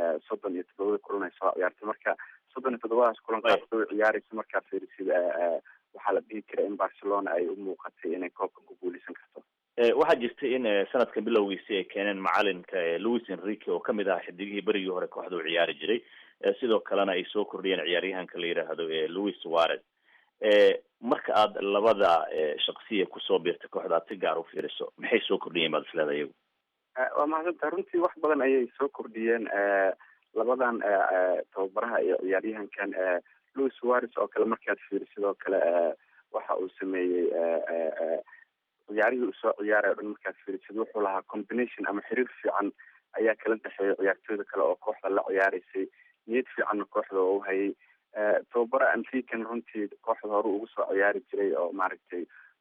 37 kulan ay soo ciyaartay. marka 37daas kulan qaabkay ciyaarayso markaad fiirisid waxaa la dhihi karaa in Barcelona ay u muuqatay inay koobka ku guulaysan karto. waxaa jirtay in sanadkan bilowgiisii ay keeneen macalinka Luis Enrique oo kamid ah xidigihii berigii hore kooxda u ciyaari jiray, sidoo kalena ay soo kordhiyeen ciyaaryahanka la yiraahdo Luis Suarez. marka aad labada shakhsiya kusoo biirtay kooxda aad si gaar u fiiriso maxay soo kordhiyeen baad isleedahay iyagu? waa mahadsantahay. runtii wax badan ayay soo kordhiyeen labadan tababaraha iyo ciyaaryahankan. Luis Suarez oo kale markaad fiirisid oo kale waxa uu sameeyey ciyaarihii uu soo ciyaaray oo dhan markaad fiirisid wuxuu lahaa combination ama xiriir fiican ayaa kala dhexeeya ciyaartooyda kale oo kooxda la ciyaaraysay. niyad fiicanna kooxda oo u hayay. tababara Enrique runtii kooxda hore ugu soo ciyaari jiray oo maaragtay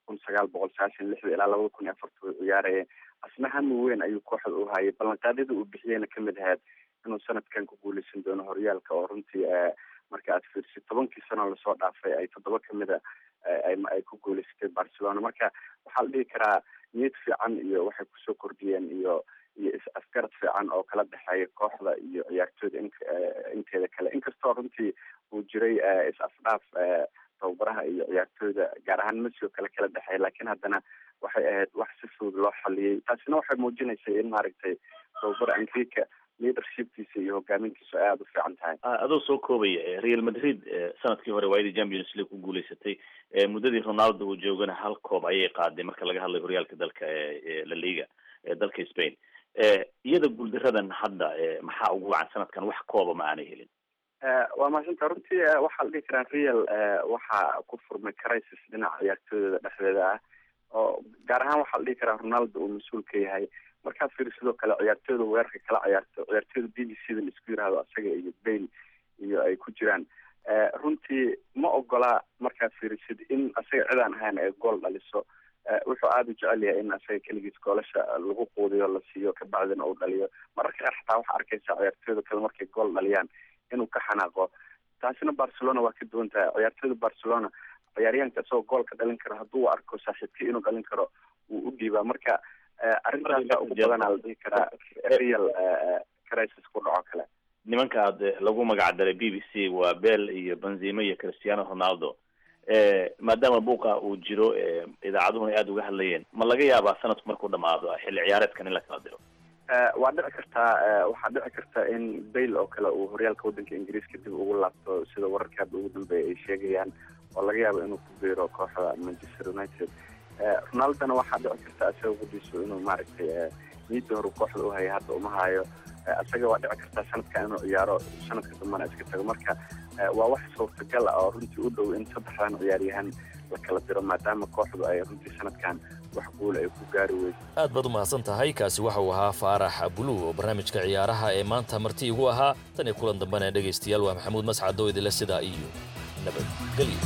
1996 ilaa 2004 ciyaaraya. asna hami weyn ayuu kooxda u hayay. ballanqaadyada uu bixiyayna kamid ahayd inuu sanadkan ku guulaysan doono horyaalka oo runtii marka aad fiirsid 10 sano lasoo dhaafay ay 7 kamid ay ku guulaysatay Barcelona. marka waxaa la dhihi karaa niyad fiican iyo waxay kusoo kordhiyeen iyo is-afgarad fiican oo kala dhexeeya kooxda iyo ciyaartooyda inteeda kale. inkastoo runtii uu jiray is-afdhaaf tababaraha iyo ciyaartooyda gaar ahaan Messi oo kale kala dhexeeya, laakiin haddana waxay ahayd wax si fudud loo xaliyey. taasina waxay muujinaysay in maaragtay tababara Enrique leadershipkiisa iyo hogaamintiisa ay aada u fiican tahay. adoo soo koobaya Real Madrid sanadkii hore waayadii Champions League ku guulaysatay, muddadii Ronaldo uu joogana 1 koob ayay qaaday marka laga hadlayo horyaalka dalka La Liga ee dalka Spain. iyada guuldaradan hadda maxaa ugu wacan sanadkan wax kooba ma aanay helin? waa mahadsantahay. runtii waxaa la dhihi karaa Real waxaa ku furmay crisis dhinaca ciyaartooyda dhexdeeda ah oo gaar ahaan waxaa la dhihi karaa Ronaldo uu mas-uul ka yahay. markaad fiirisid sidoo kale ciyaartooyda weerarka kala ciyaarto ciyaartooyda BBC-da la isku yiraahdo asaga iyo Bale iyo ay ku jiraan. runtii ma ogola markaad fiirisid in asaga cidaan ahayn ay gool dhaliso. wuxuu aada u jecel yahay in asaga keligiis goolasha lagu quudiyo la siiyo kabacdina uu dhaliyo mararka qaar xataa waxaa arkaysaa ciyaartooyda kale markay gool dhaliyaan inuu ka xanaaqo. taasina Barcelona waa ka duwan tahay. ciyaartooyda Barcelona ciyaaryahanka isagoo gool ka dhalin karo hadduu arko saaxiibkii inuu dhalin karo wuu u dhiibaa. marka arrintaasa ugu badanaa la dhihi karaa real crisis ku dhaco kale. nimanka lagu magac daray BBC waa Bale iyo Benzema iyo Cristiano Ronaldo. maadaama buuqa uu jiro idaacaduhuna aada uga hadlayeen, ma laga yaabaa sanadku markuu dhamaado xilli ciyaareedkan in la kala diro? waa dhici kartaa. waxaa dhici karta in Bale oo kale uu horyaalka waddanka Ingiriiska dib ugu laabto sida wararka hadda ugu dambeeya ay sheegayaan, oo laga yaabo inuu ku biiro kooxda Manchester United. Ronaldona waxaa dhici karta isaga gudiisu inuu maaragtay niyadda hore kooxda u haya hadda uma hayo. isaga waa dhici kartaa sanadkan inuu ciyaaro sanadka dambana iska tago. marka waa wax suurtagal ah oo runtii u dhow in saddexdan ciyaaryahan la kala diro maadaama kooxdu ay runtii sanadkan wax guul ay ku gaari weyso. aad baad u mahadsan tahay. kaasi waxa uu ahaa Faarax Buluug oo barnaamijka ciyaaraha ee maanta marti igu ahaa. tan iyo kulan dambana dhegaystayaal waa Maxamuud Mascad oo idinla sidaa iyo nabadgelyo.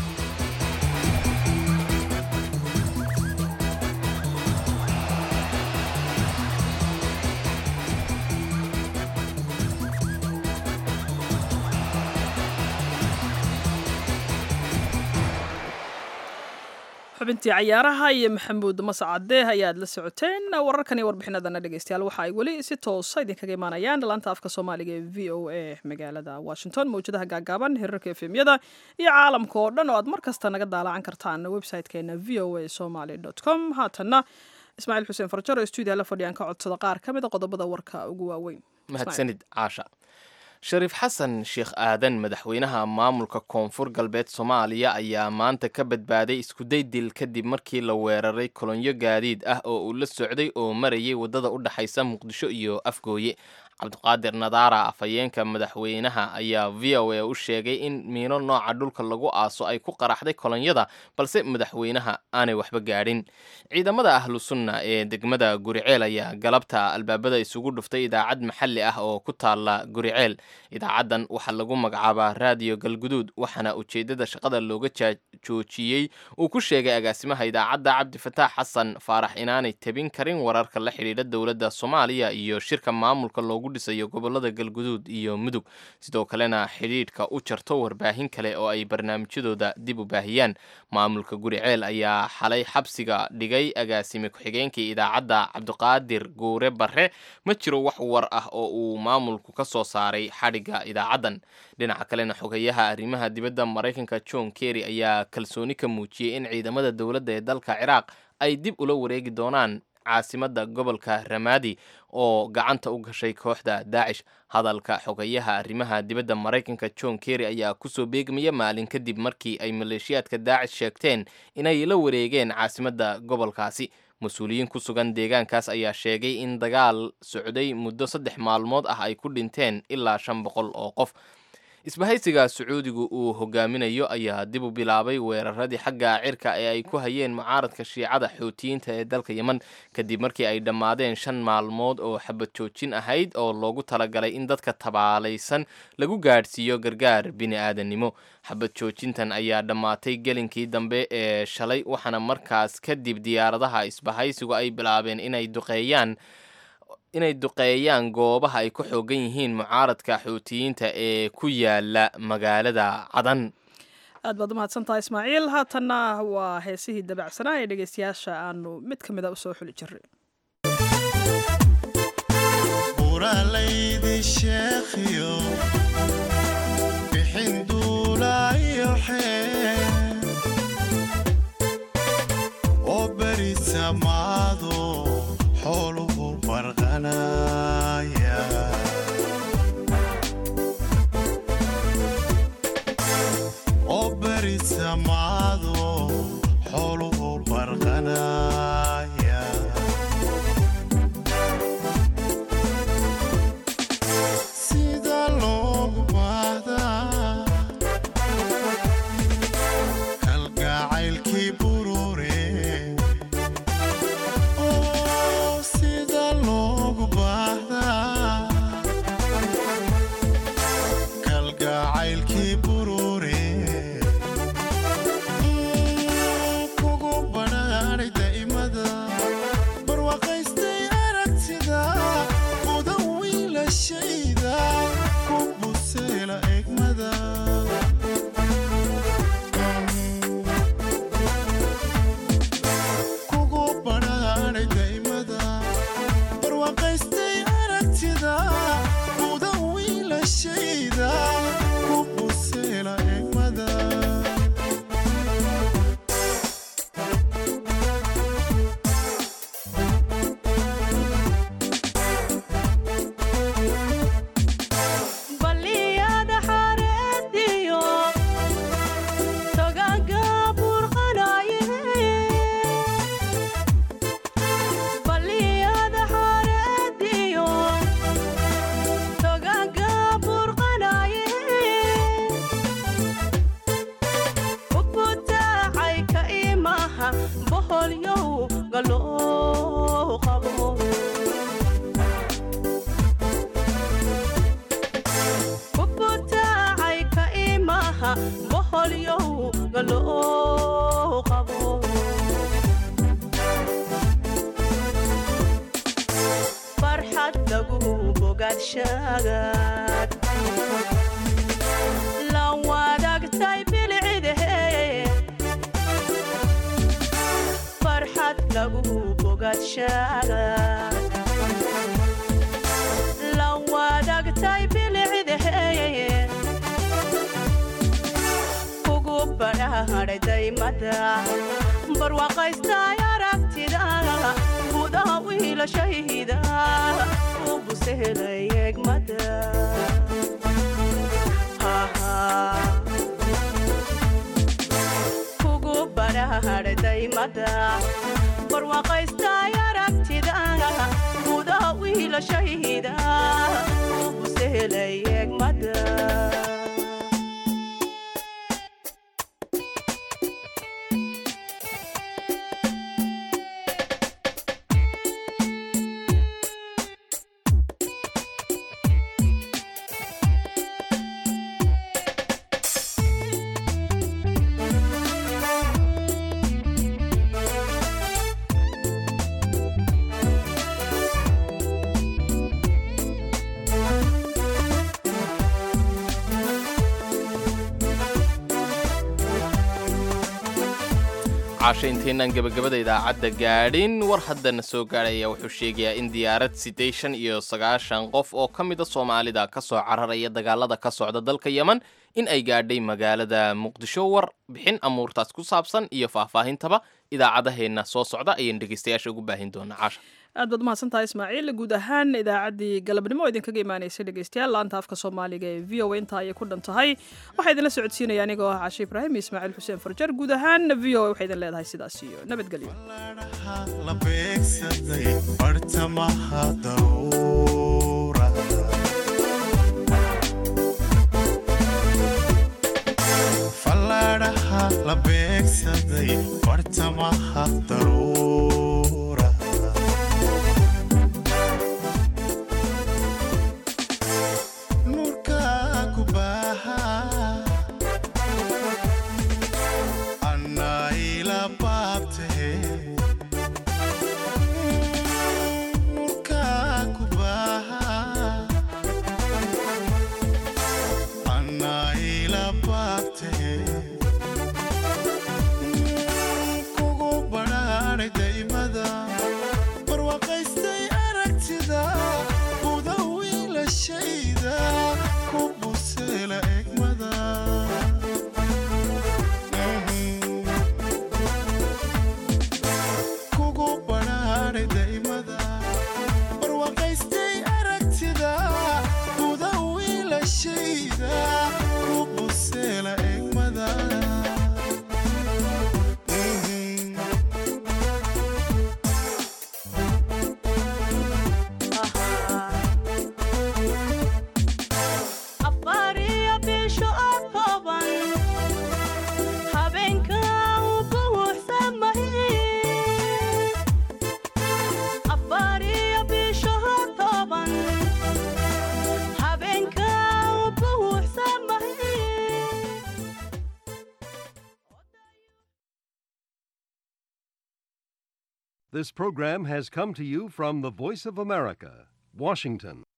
xubintii ciyaaraha iyo Maxamuud Mascade ayaad la socoteen. wararkan iyo warbixinadana dhegeystayaal waxa ay weli si toos ah idinkaga imaanayaan laanta afka Soomaaliga ee VOA magaalada Washington, mawjadaha gaagaaban, hirarka FM-yada iyo caalamka oo dhan oo aad mar kasta naga daalaacan kartaan website-keena voasomali.com. haatana Ismaaciil Xuseen Farjar oo studio la fadhiyaan ka codsada qaar kamid ah qodobada warka ugu waaweyn. mahadsanid Caasha. shariif xasan sheekh aadan madaxweynaha maamulka koonfur galbeed Soomaaliya ayaa maanta ka badbaaday isku day dil kadib markii la weeraray kolonyo gaadiid ah oo uu la socday oo marayay wadada u dhaxaysa Muqdisho iyo Afgooye. Cabdiqaadir Nadaara afhayeenka madaxweynaha ayaa VOA u sheegay in miino nooca dhulka lagu aaso ay ku qaraxday kolonyada balse madaxweynaha aanay waxba gaadhin. ciidamada ahlu sunna ee degmada Guriceel ayaa galabta albaabada isugu dhuftay idaacad maxalli ah oo ku taala Guriceel. idaacadan waxaa lagu magacaabaa Radio Galguduud waxaana ujeedada shaqada looga joojiyey uu ku sheegay agaasimaha idaacadda Cabdi Fataax Xasan Faarax inaanay tabin karin wararka la xiriira dowladda Soomaaliya iyo shirka maamulka loogu dhisayo gobolada Galguduud iyo Mudug. sidoo kalena xiriirka u jarto warbaahin kale oo ay barnaamijyadooda dib u baahiyaan. maamulka Guriceel ayaa xalay xabsiga dhigay agaasime ku-xigeenkii idaacadda Cabdiqaadir Guure Barre. ma jiro wax war ah oo uu maamulku ka soo saaray xadhiga idaacadan. dhinaca kalena xogayaha arrimaha dibadda Mareykanka John Kerry ayaa kalsooni ka muujiyay in ciidamada dowladda ee dalka Ciraaq ay dib ula wareegi doonaan caasimada gobolka Ramadi oo gacanta u gashay kooxda Daesh. hadalka xogayaha arrimaha dibadda Mareykanka John Kerry ayaa kusoo beegmaya maalin kadib markii ay maleeshiyaadka Daesh sheegteen inay la wareegeen caasimada gobolkaasi. mas-uuliyiin ku sugan deegaankaas ayaa sheegay in dagaal socday muddo 3 maalmood ah ay ku dhinteen ilaa 500 oo qof. isbahaysiga Sacuudigu uu hogaaminayo ayaa dib u bilaabay weeraradii xagga cirka ee ay ku hayeen mucaaradka Shiicada Xuutiyiinta ee dalka Yemen kadib markii ay dhammaadeen 5 maalmood oo xabad joojin ahayd oo loogu talagalay in dadka tabaalaysan lagu gaadhsiiyo gargaar bini'aadanimo. xabad joojintan ayaa dhammaatay gelinkii dambe ee shalay waxaana markaas kadib diyaaradaha isbahaysigu ay bilaabeen inay duqeeyaan goobaha ay ku xoogan yihiin mucaaradka Xuutiyiinta ee ku yaala magaalada Cadan. aad baad u mahadsantahay Ismaaciil. haatanna waa heesihii dabacsanaa ee dhegeystayaasha aanu mid ka mid ah u soo xuli jirnay. Buralaydi sheekhiyo bixin duulayo xee oo bari samaado xooluhu farqanaya oo bari samaado xooluhu farqanaya sida loogu baahdaa kalgacaylkii burure sida loogu baahdaa bogaadshagaad la wadaagtay bilcidahe farxad lagu bogaadshagaad la wadaagtay bilcidahe kugu badhaadhay daymada barwaaqaystay aragtida gudaha wiilashayda u busehelay egmada kugu badhaadhay daymada barwaaqaystay aragtida gudaha wiilashayda u busehelay egmada caasha intaynan gabagabada idaacadda gaadhin war haddana soo gaadhaya wuxuu sheegayaa in diyaarad 89 qof oo ka mida soomaalida ka soo cararaya dagaalada ka socda dalka yeman in ay gaadhay magaalada muqdisho war bixin amuurtaas ku saabsan iyo faahfaahintaba idaacadaheenna soo socda ayaan dhegaystayaasha ugu baahin doonaa caasha aad baad umahadsantahay ismaaciil guud ahaan idaacaddii galabnimo oo idinkaga imaanaysay dhegaystayaal laanta afka soomaaliga ee v o a intaa ayay ku dhan tahay waxaa idinla socodsiinaya anigoo ah cashe ibraahim iyo ismaaciil xuseen farjar guud ahaan v o a waxay idin leedahay sidaas iyo nabadgelyo la beegsaday bartamaha daruura fallaadhaha la beegsaday bartamaha daruura nurka ku baaha annaa ila baabtahe nurka ku baaha annaa ila baabtahe kugu badhaadhay daymada barwaaqaystay aragtida buda wiilashayda ku buseela egmada kugu badhaadhay daymada barwaaqaystay aragtida buda wiilashayda ku buseela egmada afariya bisho oo kooban habeenka uu buuxsamahay afariya bisho oo kooban habeenka uu buuxsamahay This program has come to you from the Voice of America, Washington.